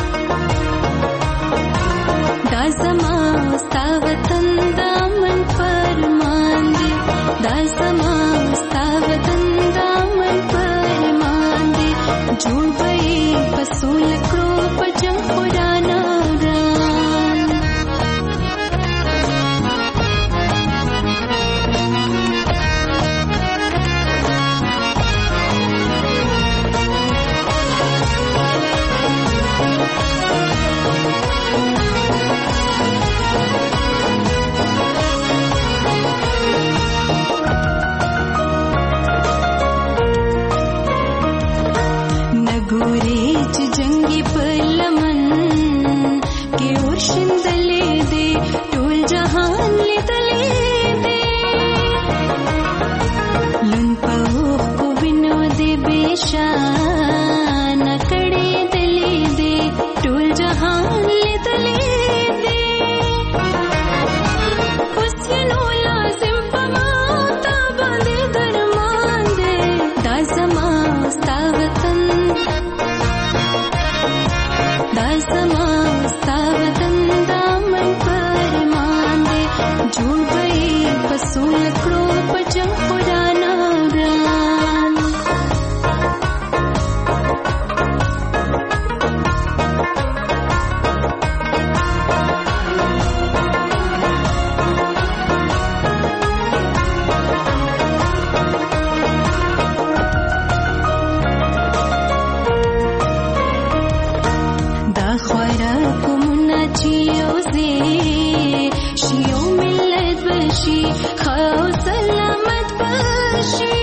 دا زما ستا وطن دامن فرمان دی دا زما ستا وطن دامن فرمان دی جوړ پي پسول کړو پجن خورانه خاو سلامت بشي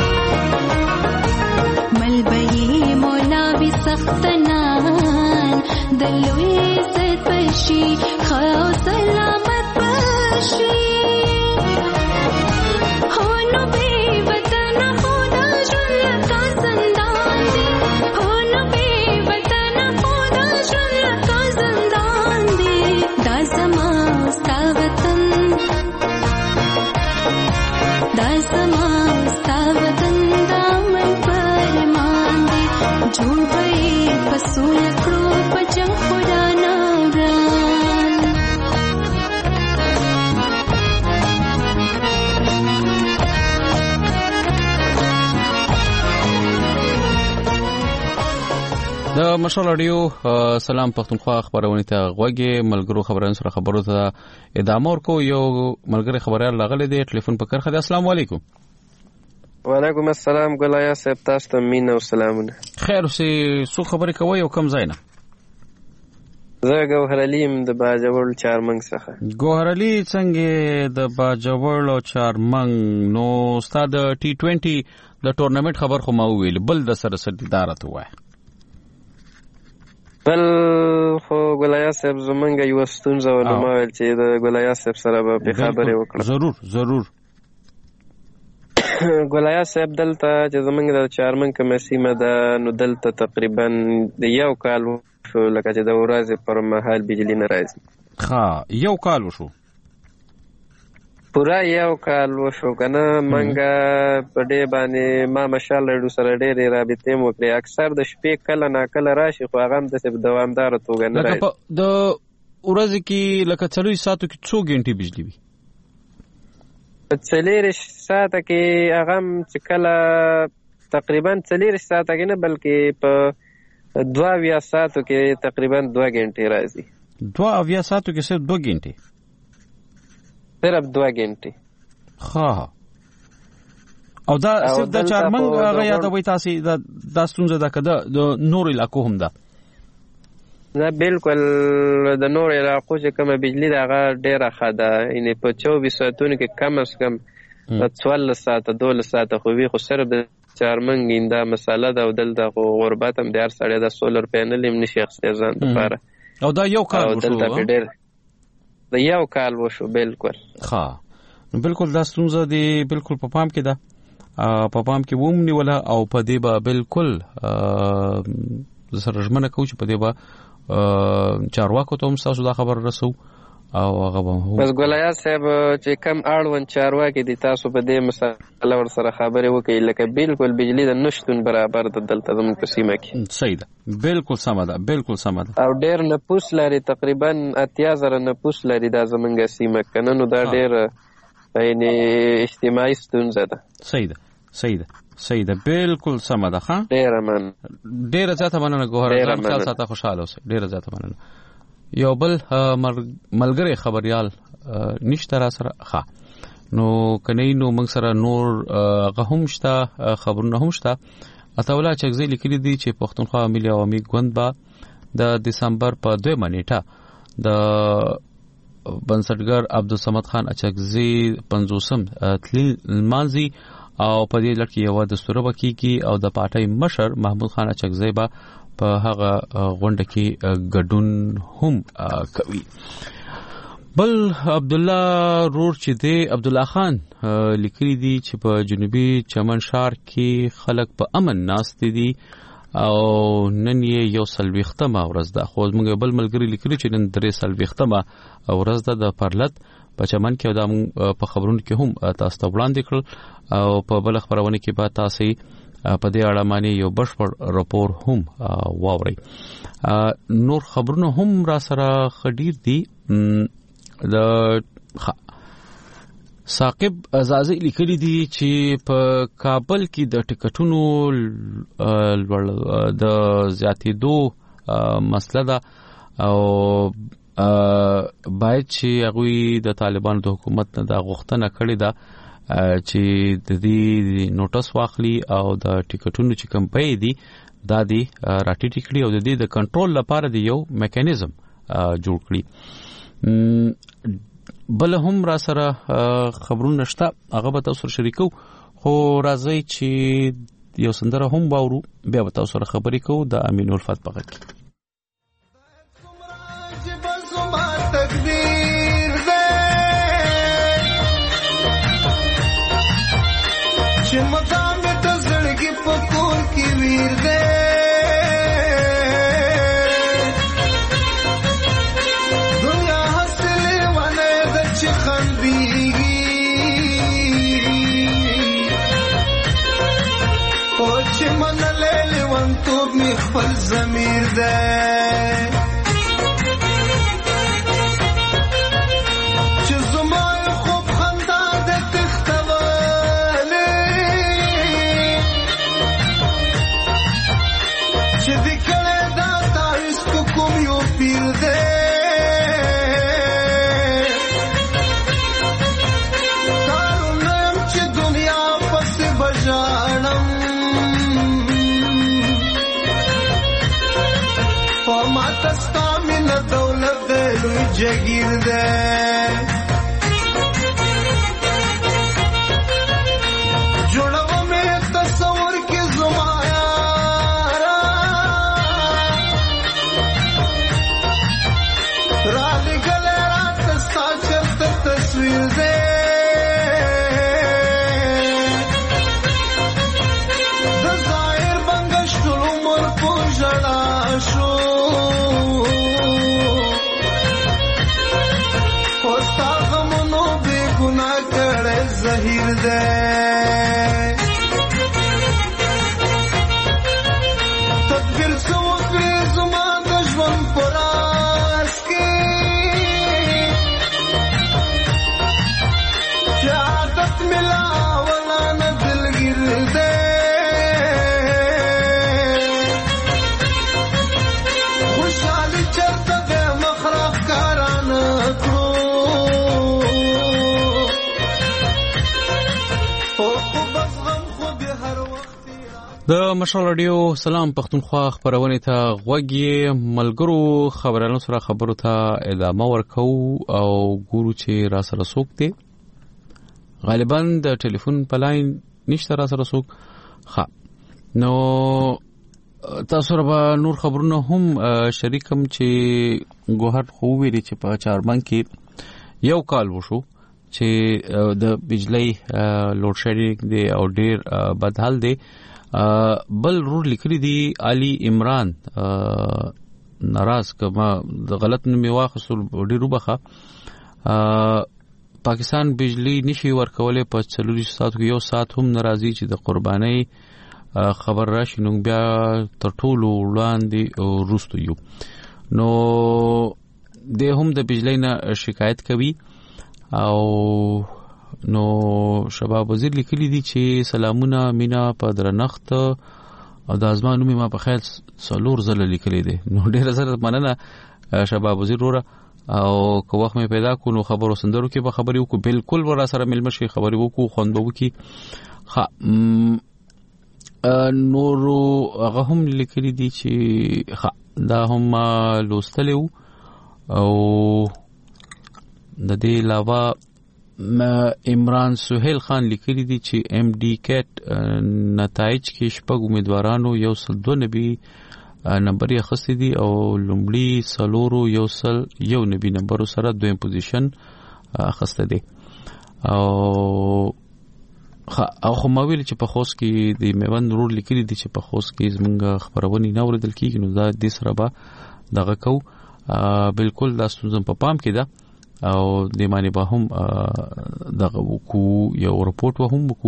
ملبي مولابي سختنان دلوي زد بشي خاو سلامت بشي هونو بي وطن خدا جل کا زندان دے هونو بي وطن خدا جل کا زندان دے دا زما ستا وطن دا زما ستا وطن دامن پرمان دے جوړ بھئی پسول کړو پجم خدا نوران
د مشال رادیو سلام پښتونخوا خبرونه ته غوږی ملګرو خبرونه سره خبرو ته ادامه ورکو یو ملګری خبريال لاغله دی ټلیفون په کرخه. السلام علیکم.
وعلیکم السلام ګلایا صاحب تاسو ته مين او سلامونه.
خیر اوسې څو خبرې کوي او کم ځای نه؟
زه ګوهر علیم د باجوړ چارمنګ څخه.
ګوهر علي څنګه د باجوړ او چارمنګ نو استاد ټي ټوئنټي د ټورنمنت خبر خو ما ویل بل د سره سردارت وای
بل خو ګلایا صاحب زمونږ یو ستونزه ولوم چې د ګلایا صاحب سره به خبرې وکړم.
ضرور ضرور
ګلایا صاحب دلته چې زمونږ د چارمن کمیسیمه ده نو دلته تقریبا د یو کال شو لکه چې د ورځې پر مهال بجلی نه راځي.
ها یو کال وشو
پورا یو کال وشو کنه منګه په دې باندې ما مشال لرو سره ډېرې رابطې مو کړې اکثر د شپې کله نا کله راشي خو هغه هم د دوامدار توګه نه راځي.
لکه د ورځې کې لکه څلور ساعتو کې څو غنټې بجلی وي؟
څلور ساعته کې هغه چې کله تقریبا څلور ساعته کې نه بلکې په دوه اویا ساعتو کې تقریبا دوه غنټې راځي.
دوه اویا ساعتو کې صرف دوه غنټې؟
صرف دوه غنټې.
ها او دا صرف د چارمنګ هغه یادوي تاسو دا د ستونزه ده کده د نور علاقو هم ده؟
نه بالکل د نور علاقو چې کومه بجلی ده هغه ډېره ښه ده یعنې په چوبیس ساعتونو کې کم از کم څوارلس ساعته دولس ساعته خو وي خو صرف د چارمنګ دا مساله ده او دلته خو غربت هم د هر سړی د سولر پینل هم نشي اخیستی ځان دپاره
او دا یو کال وشو
دلته پې ډېر د یو کال وشو بالکل.
ښه نو بالکل دا ستونزه دی بالکل په پام کې ده په پام کې وم نیوله او په دې به بالکل سره ژمنه کوو چې په دې به چارواکو ته هم ستاسو دا خبر رسو او هغه به
بس ګلایا صاحب چې کم اړوند چارواکي دي تاسو په دې مسله ورسره خبرې وکړئ لکه بالکل بجلی د نشتون برابر د دلته زموږ په سیمه کې.
صحیح ده بالکل سمه ده بالکل سمه ده
او ډېر نفوس لري تقریبا اتیا زره نفوس لري دا زموږ سیمه کنه نو دا ډېر یعنې اجتماعي ستونزه ده.
صحیح ده صحیح ده صحیح ده بالکل سمه ده. ښه
ډېره مننه
ډېره زیاته مننه ګوهر ځان خیال ساته خوشحاله اوسئ. ډېره زیاته مننه. یو بل ملګری خبريال نشته را سره ښه نو کني نو موږ سره نور غهم شته خبرونه هم شته. اتولا چغزي لیکلي دي چې پښتونخوا ملي عوامي ګوند با د دسمبر په دوه نیټه د بنسټګر عبدالصمد خان اچغزي پنځوسم تلل مانزي او په دې لړ کې یو دستور وکیږي او د پارټي مشر محمود خان اچغزي با په هغه غونډه کې ګډون هم کوي. بل عبد الله رور چې دی عبد الله خان لیکلي دي چې په جنوبي چمن ښار کې خلک په امن ناست دي او نن یې یو سلويختمه ورځ ده خو موږ بل ملګری لیکلي چې نن درې سلويختمه ورځ ده د پرلط په چمن کې دا په خبرونو کې هم تاسو ته وړاندې کړل او په بل خبرونه کې به تاسو په دې اړه باندې یو بشپړ راپور هم واوري. نور خبرونه هم را سره خډیر دي. د ثاقب ازازي لیکلي دي چې په کابل کې د ټکټونو د زیاتېدو مسله ده او باید چې هغه د طالبانو د حکومت نه د غوښتنه کړې ده چې د دې نوټس واخلي او د ټیکټونو چې کمپنۍ دي دا دي راټیټ کړي او د دې د کنټرول لپاره دی یو میکانیزم جوړ کړي. بل هم را سره خبرونه شته هغه به تاسو سره شریکو خو راځي چې یو سندره هم باورو بیا به تاسو سره خبرې کوو د امین الفت په غږ کې
تقدیر دے چې مقام ته زړګي پکور کې ویر دے دنیا حاصله ونه د چې خندېږي او چې منلې لون تو می خپل ضمیر دے जगीर दे जुड़वा में तस्वर की जुमाया रात गले रात साचत तस्वीर दे ज़ाहिर बंगश उमर को जड़ा शो ظهیر ده تدبیر سو کړی زما د ژوند پراس کې چې عادت ملا ولا نه دلګیر ده خوشحالي چرته د مخرب کارانه کړو
د مشال رادیو سلام پښتونخوا خبرونه ته غوږی ملګرو خبرانو سره خبرو ته ادامه ورکو او ګورو چې را سره څوک دی غالبا د ټلیفون په لاین نشته را سره څوک ها نو تاسو را نور خبرونه هم شریکم چې ګوهر خو ویری چې په چارمن کې یو کال وشو چې د بجلی لوډ شیډینګ دی او ډیر بدحال دی بل رور لیکلی دی علي عمران ناراض کما د غلط نوم واخصل ډیرو بخه پاکستان بجلی نشي ورکولې په څلورو ساعتو کې یو ساعت هم ناراضي چې د قرباني خبر راشي نو بیا تر ټولو وړاندې روستو یو نو د هم د بجلی نه شکایت کوي او نو شباب وزیر لیکلی دي چې سلامونه مینا په درنخت او د ازمانو می ما په خیال څلور زله لیکلی دي نو ډیر زره مننه شباب وزیر وره او که وخت مې پیدا کو نو خبرو سندرو کې به خبرې وکړو بالکل ورا سره مل مشي خبرې وکړو خوندو وکي ها نورو هغه هم لیکلي دي چې ها دا هم لوستلو او د دې علاوه عمران سہیل خان لیکلي دي چې ام ډي کیټ نتایج کې شپږ امیدوارانو یو سل دو نبی نمبر یې اخیستی دي او لومړی سلورو یو سل یو نبی نمبر سره دویم پوزیشن اخیسته دي او او خو ما ویل چې په خوست کې د میوند رور لیکلي دي چې په خوست کې زمونږ خبرونه نه اوریدل کیږي نو دا د سره به دغه کو بالکل دا ستونزه په پام کې ده او د معنی به هم دغه وکو یو رپورت و هم وکو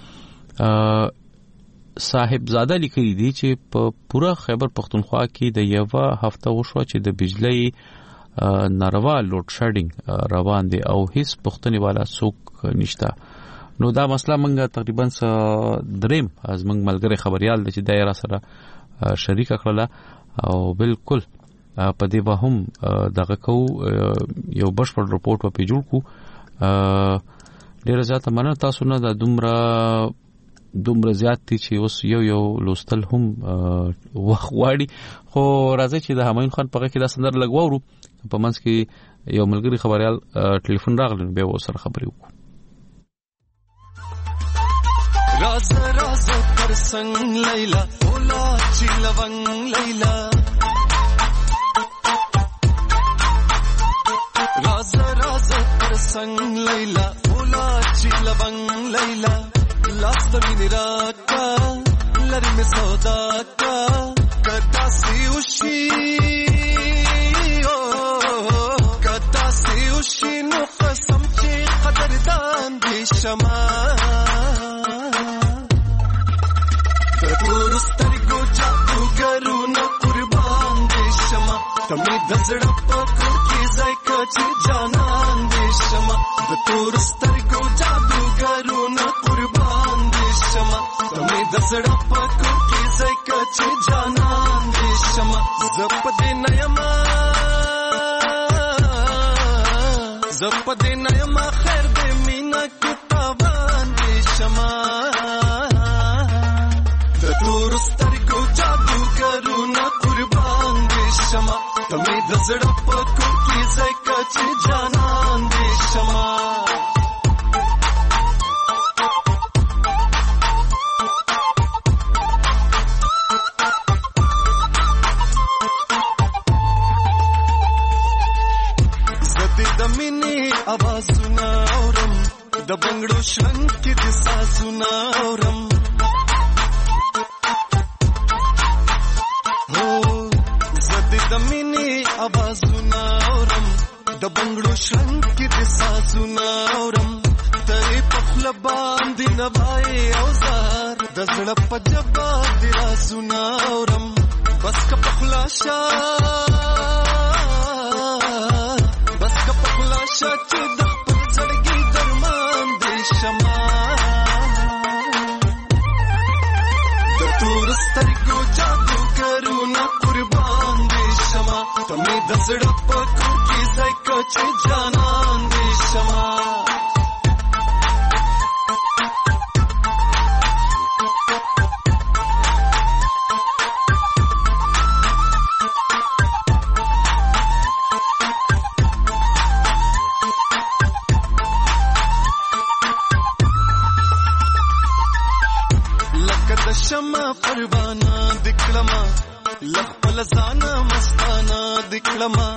صاحب زاده لیکلي دي چې په پورا خیبر پختونخوا کې د یو هفته وشو چې د بجلی ناروا لوډ شیډینګ روان دي او هیڅ پختنی والا څوک نشته نو دا مسله منګه تقریبا دریم از منګ ملګری خبريال د چې دایره سره شریک کړله او بالکل په دې به هم دغه کو یو بشپړ رپورت په جوړ کو ډیر زیاته مننه تاسو نه د دومره دومره زیات دي چې اوس یو یو لوستل هم وخت واړي خو راځي چې د همایون خان په کې دا سندر لګوورو په منځ کې یو ملګری خبريال ټلیفون راغلی به وسره خبرې وکړو.
راز راز تر څنګ لیلا اولا چې لونګ لیلا راز راز تر څنګ لیلا اولا چې لونګ لیلا لاس د مینې راکا لري مې سودا کا کدا سی وشي او کدا سی وشي نو قسم چې قدردان دې شمه سترګو جادوګرو نه قربان دې شمه تمې د زړه په کور کې ځای کچې جانان دې شمه د تور سترګو جادوګرو نه قربان دې شمه تمې د زړه په کور کې ځای کچې جانان دې شمه زه په دې نه یمه زه په دې نه یمه خیر دې مینه کې تاوان دې شمه تور سترګو جادوګرو نه قربان دې شمه تمې د زړه په کور کې ځای کچې جانان دې شمه زه دې د مینې آوازونه اورم د بنګړو شرنګ کې د سازونه اورم د مینې آوازونه اورم د بنګړو شرنګ کې د سازونه اورم ترې په خوله باندې نوای اوزار د زړه په جبه د رازونه اورم بس که په خوله شه بس که په خوله شه چې د خپل زړګي درمان دې شمه د تور سترګو جادوګرو نه قربان تمې د زړه په کور کې ځای کچې جانان دې شمه لکه د شمع پروانه د کړمه لخ پلزانا مستانا دکلما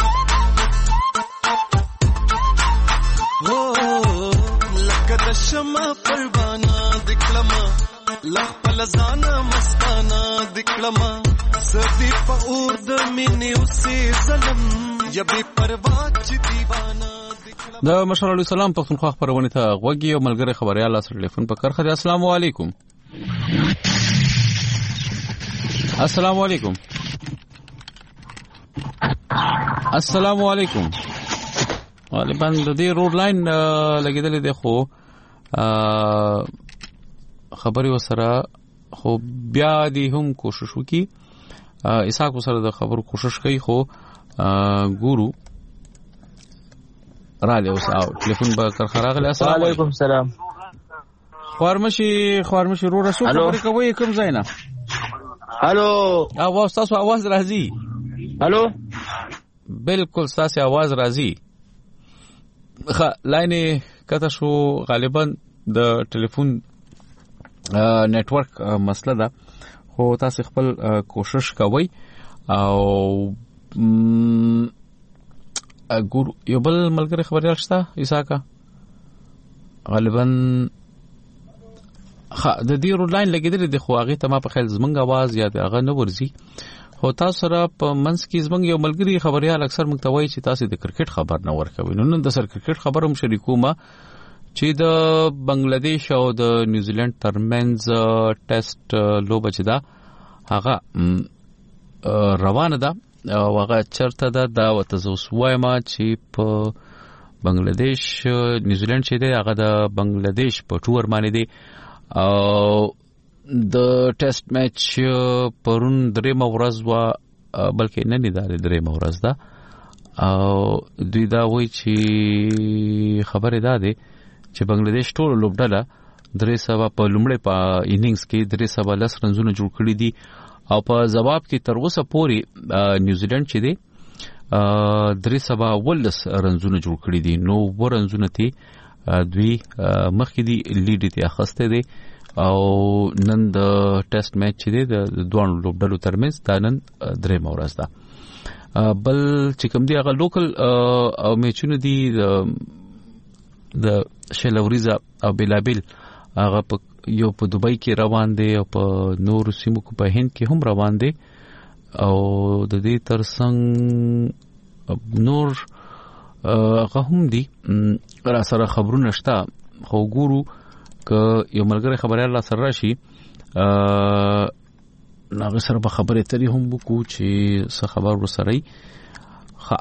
هو لکه د شمع پروانه دکلما لخ پلزانا مستانا دکلما سدی په اور د مینې اوسې ظلم یبي پروا چې دیوانه
د مشر علی سلام پښتونخوا خبرونه ته غوږی او ملګری خبريال سره ټلیفون په کرخه دي. السلام علیکم. السلام علیکم. السلام علیکم. غالبا د دې روډ لاین لګیدلې ده خو خبري وسره خو بیا دې هم کوشش وکي اسحاق وسره د خبرو کوشش کوي خو ګورو را له اوس او ټلیفون به کر خراغله. السلام علیکم.
سلام
خوارمشي خوارمشي رو رسول خبرې کوي کوم ځای نه؟
هالو
اواز تاسو आवाज راځي؟
هالو
بالکل تاسو आवाज راځي. خا لاین کته شو غالبا د ټلیفون نتورک مسله ده خو تاسو خپل کوشش کوئ او ګور یو بل ملګری خبريال شته ایساکا غالبا خا د دې روډ لاین لګیدل د خو هغه ته ما په خیال زمنګ आवाज یا هغه نه ورزي خو تاسو سره په منځ کې زمنګ یو ملګری خبريال اکثر مکتوي چې تاسو د کرکټ خبر نه ورکوي. نن د سر کرکټ خبروم شریکو ما چې د بنگلاديش او د نیوزیلند ترمنځ ټیسټ لوبه چې دا هغه روانه ده او هغه چرته ده دا وته زوسوایم چې په بنگلاديش نیوزیلند چې دی هغه د بنگلاديش په ټور باندې دی او د ټیسټ میچ پرون درې مورز وا بلکې نه نه دا درې مورز ده او دوی دا وایي چې خبره ده ده چې بنگلاديش ټول لوبډاله درې سبا په لومړی په انینګز کې درې سبا لس رنزونه جوړ کړی دي او په جواب کې تر اوسه پورې نیوزیلند چې دی درې سبا ولس رنزونه جوړ کړی دي. نو ورنزونه ته دوی مخکې دی لیډ ته اخسته دي او نن د ټیسټ میچ دی د دوه لوبډلو ترمنځ دا نن درې مورز ده. بل چې کوم دی هغه لوکل او میچونه دي د شلوریزا او بلابل هغه په یو په دوبۍ کې روان دي او په نور سیمو کې په هند کې هم روان دي او د دې ترڅنګ نور هغه هم دي را سره خبرونه شته. خو ګورو که یو ملګری خبريال لا سره راشي ناغه سره به خبرې ترې هم وکړو چې څه خبر ورسره ښه.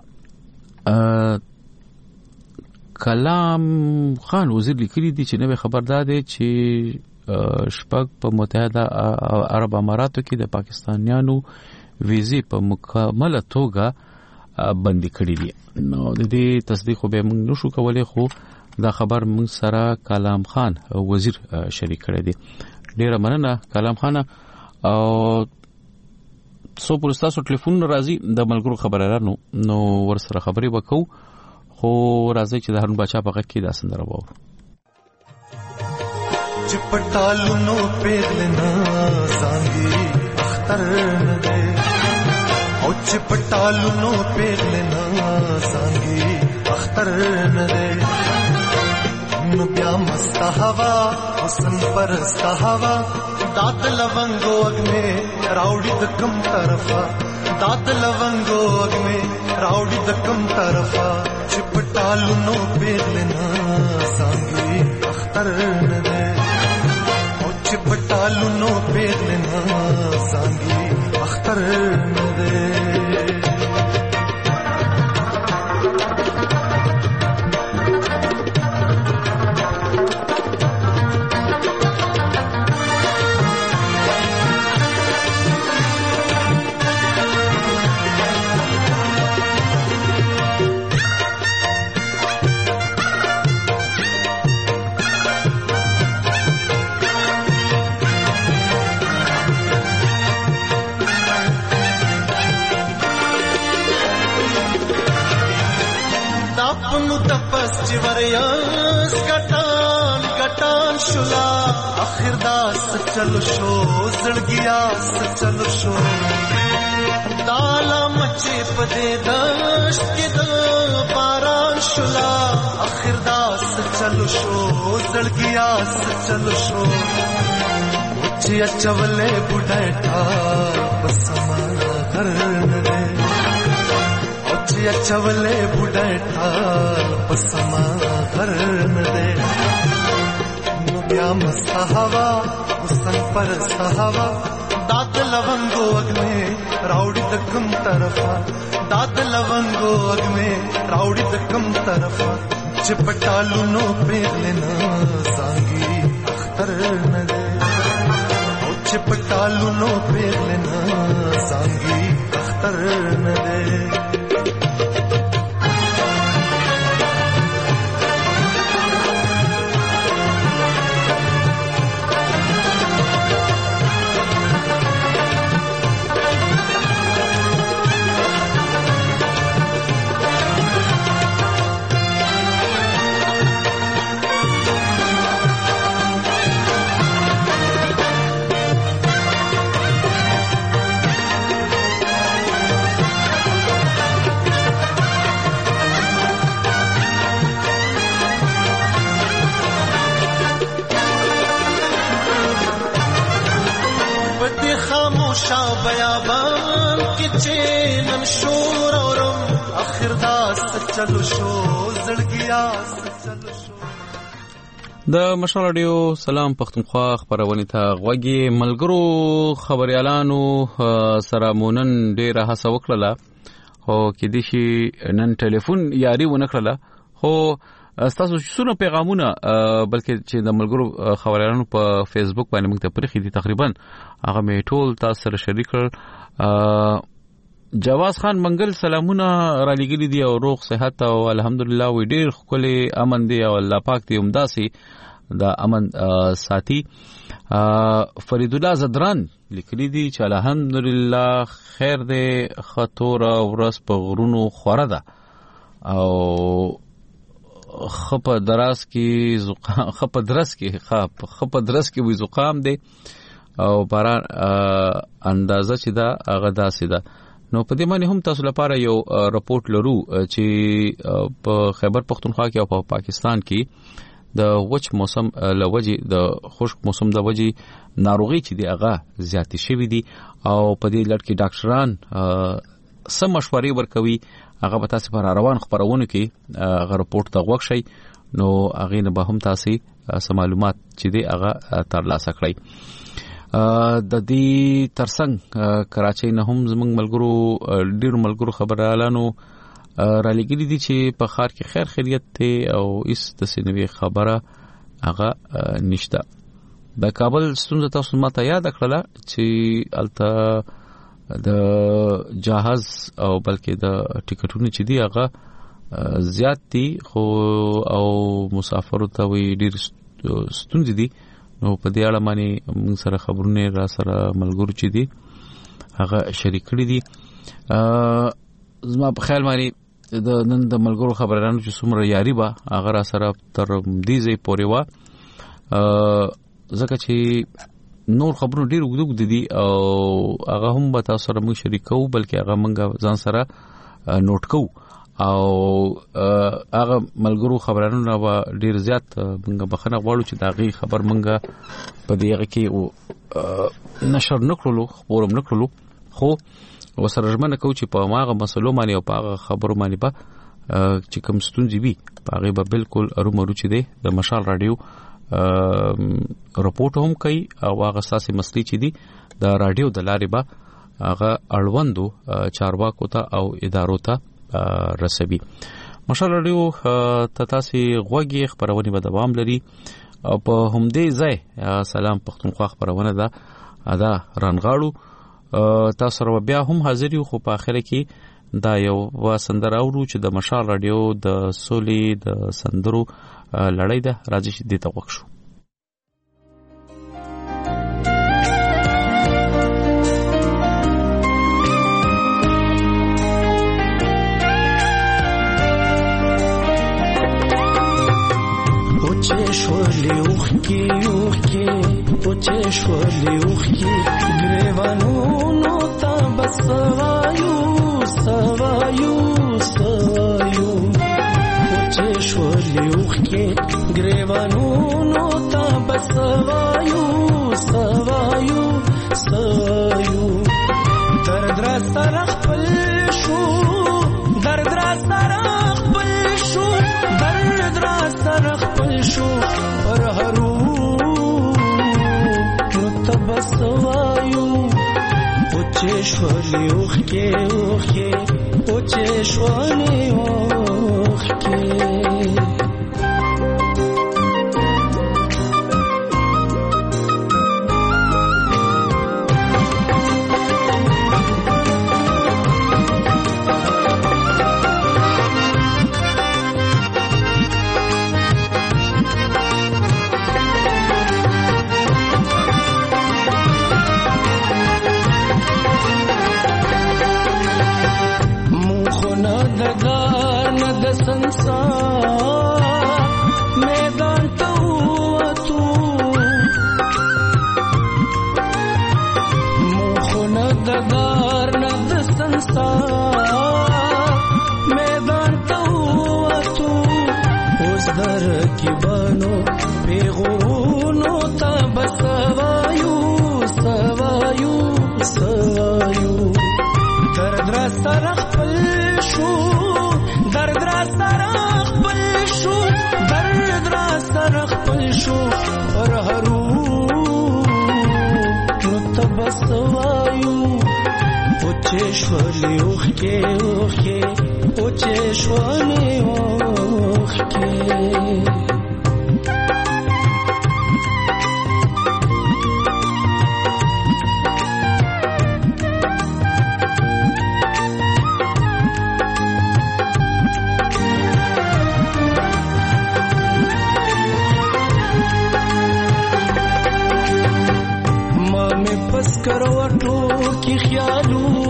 کلام خان وزیر لیکلی دی چې نوې خبر داده چې شپږ په متحده عرب اماراتو کې د پاکستانیانو ویزې په مکمله توګه بندي کړې دي. نو د دې تصدیق به موږ نشو کولای خو دا خبر موږ سره کلام خان وزیر شریک کړی دی. ډیره مننه کلام خان. او څو پرستاسو ټلیفون راځي د ملګرو خبرانو نو ور سره خبرې وکړو. خو راځي چې د هارون بچا په غږ کې دا سندره وو.
چپټالو نو پیغلنا سانګي اختر نه دے او چپټالو نو پیغلنا سانګي اختر نه دے نو بیا مست هوا حسن پرست هوا دات لونګو اګمه راوډي د کم طرفا دات لونګو اګمه راوډي د کم طرفا چپټالو نو پیغلنا سانګي اختر نه دے او چپټالو نو پیغلنا سانګي اختر نه دے. वरियास गटान गटान शुला आखिर दास चलो शो जड़गिया चलो शो ताला मचे पदे दश के दो बारान शुला आखिर दास चलो शो जड़गिया चलो शो उच्ची चवले बुढ़ा बसमा घर रे चवले बुढ़ा पसमा घर न दे नुबिया मस्त हवा हुसन पर सहावा दाद लवंगो अग्मे राउडी दकम तरफा दाद लवंगो अग्मे राउडी दकम तरफा चिपटालू नो पेरलेना सांगी अख्तर न दे चिपटालू नो पेरलेना सांगी अख्तर न दे. बयाबान के चेनन शोर औरम आखिर दास चलो शो زړګیا चलो शो.
د مشال رادیو سلام پښتونخوا خبرونه ته غوږی ملګرو خبريالانو سره مونن ډیره هڅه وکړه او کې دي شي نن ټلیفون یاري ونکړه خو تاسو څونه پیغامونه بلکې چې د ملګرو خبريالانو په فیسبوک باندې موږ ته پرخي دي تقریبا هغه می ټول تاسو سره شریک کړ. جواز خان منګل سلامونه را لګیلي دي او روغ صحت او الحمدلله وی ډیر خولي امن دي او الله پاک دې همداسي د امن ساتي. فرید الله زدران لیکلي دي چې الحمدلله خیر دی، خطور ورس په غرونو خوره ده او خپ دراس کی زقام خپ درس کی خپ خپ درس کی وی زقام دی او باران اندازه چې دا هغه داسې ده. نو په دې باندې هم تاسو لپاره یو راپورټ لرو چې په خیبر پختونخوا کې او په پاکستان کې د وچ موسم لوجي د خشک موسم د وجي ناروغي چې دی هغه زیاتې شوې دي او په دې لړ کې ډاکټران سم مشورې ورکوي. هغه به تاسو پر روان خبرونه کې هغه راپورټ ته غوښ شي، نو هغه نه به هم تاسو سم معلومات چې دی هغه ترلاسه کړئ. د دې ترڅنګ کراچۍ نه هم زموږ ملګرو ډیر ملګرو خبرالانو را لګیلي دي چې په ښار کې خیر خیریت ته او اس د سینوي خبره هغه نشته. د کابل ستونزه تاسو ماته یاد کړله چې الته د جهاز او بلکې د ټیکټونو چې دی هغه زیات دي خو او مسافرو ته وی ډیر ستونزې دي. نو په دې اړه باندې موږ سره خبرونه را سره ملګرو چې دي هغه شریک کړي دي. زما په خیال باندې د نن د ملګرو خبرانو چې څومره یاري به هغه را سره تر دې ځای پورې وه، ځکه چې نور خبرونه ډېر اوږده اوږده دي او هغه هم به تاسو سره موږ شریک کوو، بلکې هغه موږ ځان سره نوٹ کوو او هغه ملګرو خبرانو نه به ډېر زیات موږ بخښنه غواړو چې د هغې خبر موږ په دې هغه کې نشر نه کړلو، خپور هم نه کړلو، خو وسره ژمنه کوو چې په هغه مسلو باندې او په هغه خبرو باندې به چې کوم ستونزې وي په هغې به بالکل ارومرو چې دی د مشال راډیو رپورټ هم کوي او هغه ستاسې مسلې چې دي د راډیو د لارې به هغه اړوندو چارواکو ته او ادارو ته رسوي. مشال راډیو ته تاسې غوږ خپرونې به دوام لري او په همدې ځای سلام پښتونخوا خپرونه ده دا رانغاړو. تاسو سره بیا هم حاضر یو، خو په اخر کې دا یو سندره اورو چې د مشال راډیو د سولې د سندرو لړۍ ده. راځي چې دې ته وښ شو.
شولی اوخکی اوخکی اوچه شولی اوخکی گریوانونو تا بسوایو سوایو سوایو اوچه شولی اوخکی گریوانونو تا بسوایو سوایو سوایو درد را سر خپل شو درد را سر خپل شو درد را سر خپل شو پر هرو نتبسوایو اوچه شولی اوخکی اوخکی اوچه شولی اوخکی. میدان تو تو مخونه ددار ند سنسار میدان تو تو اوس در کی بانو پیغونو تا بسوایو سوایو سوایو درد را سر خپل شو درد را سر خپل شو درد را سر خپل شو پر هرو نتبسوایو اوچه شولی اوخکی اوخکی اوچه شولی اوخکی. کروټو کې خیالو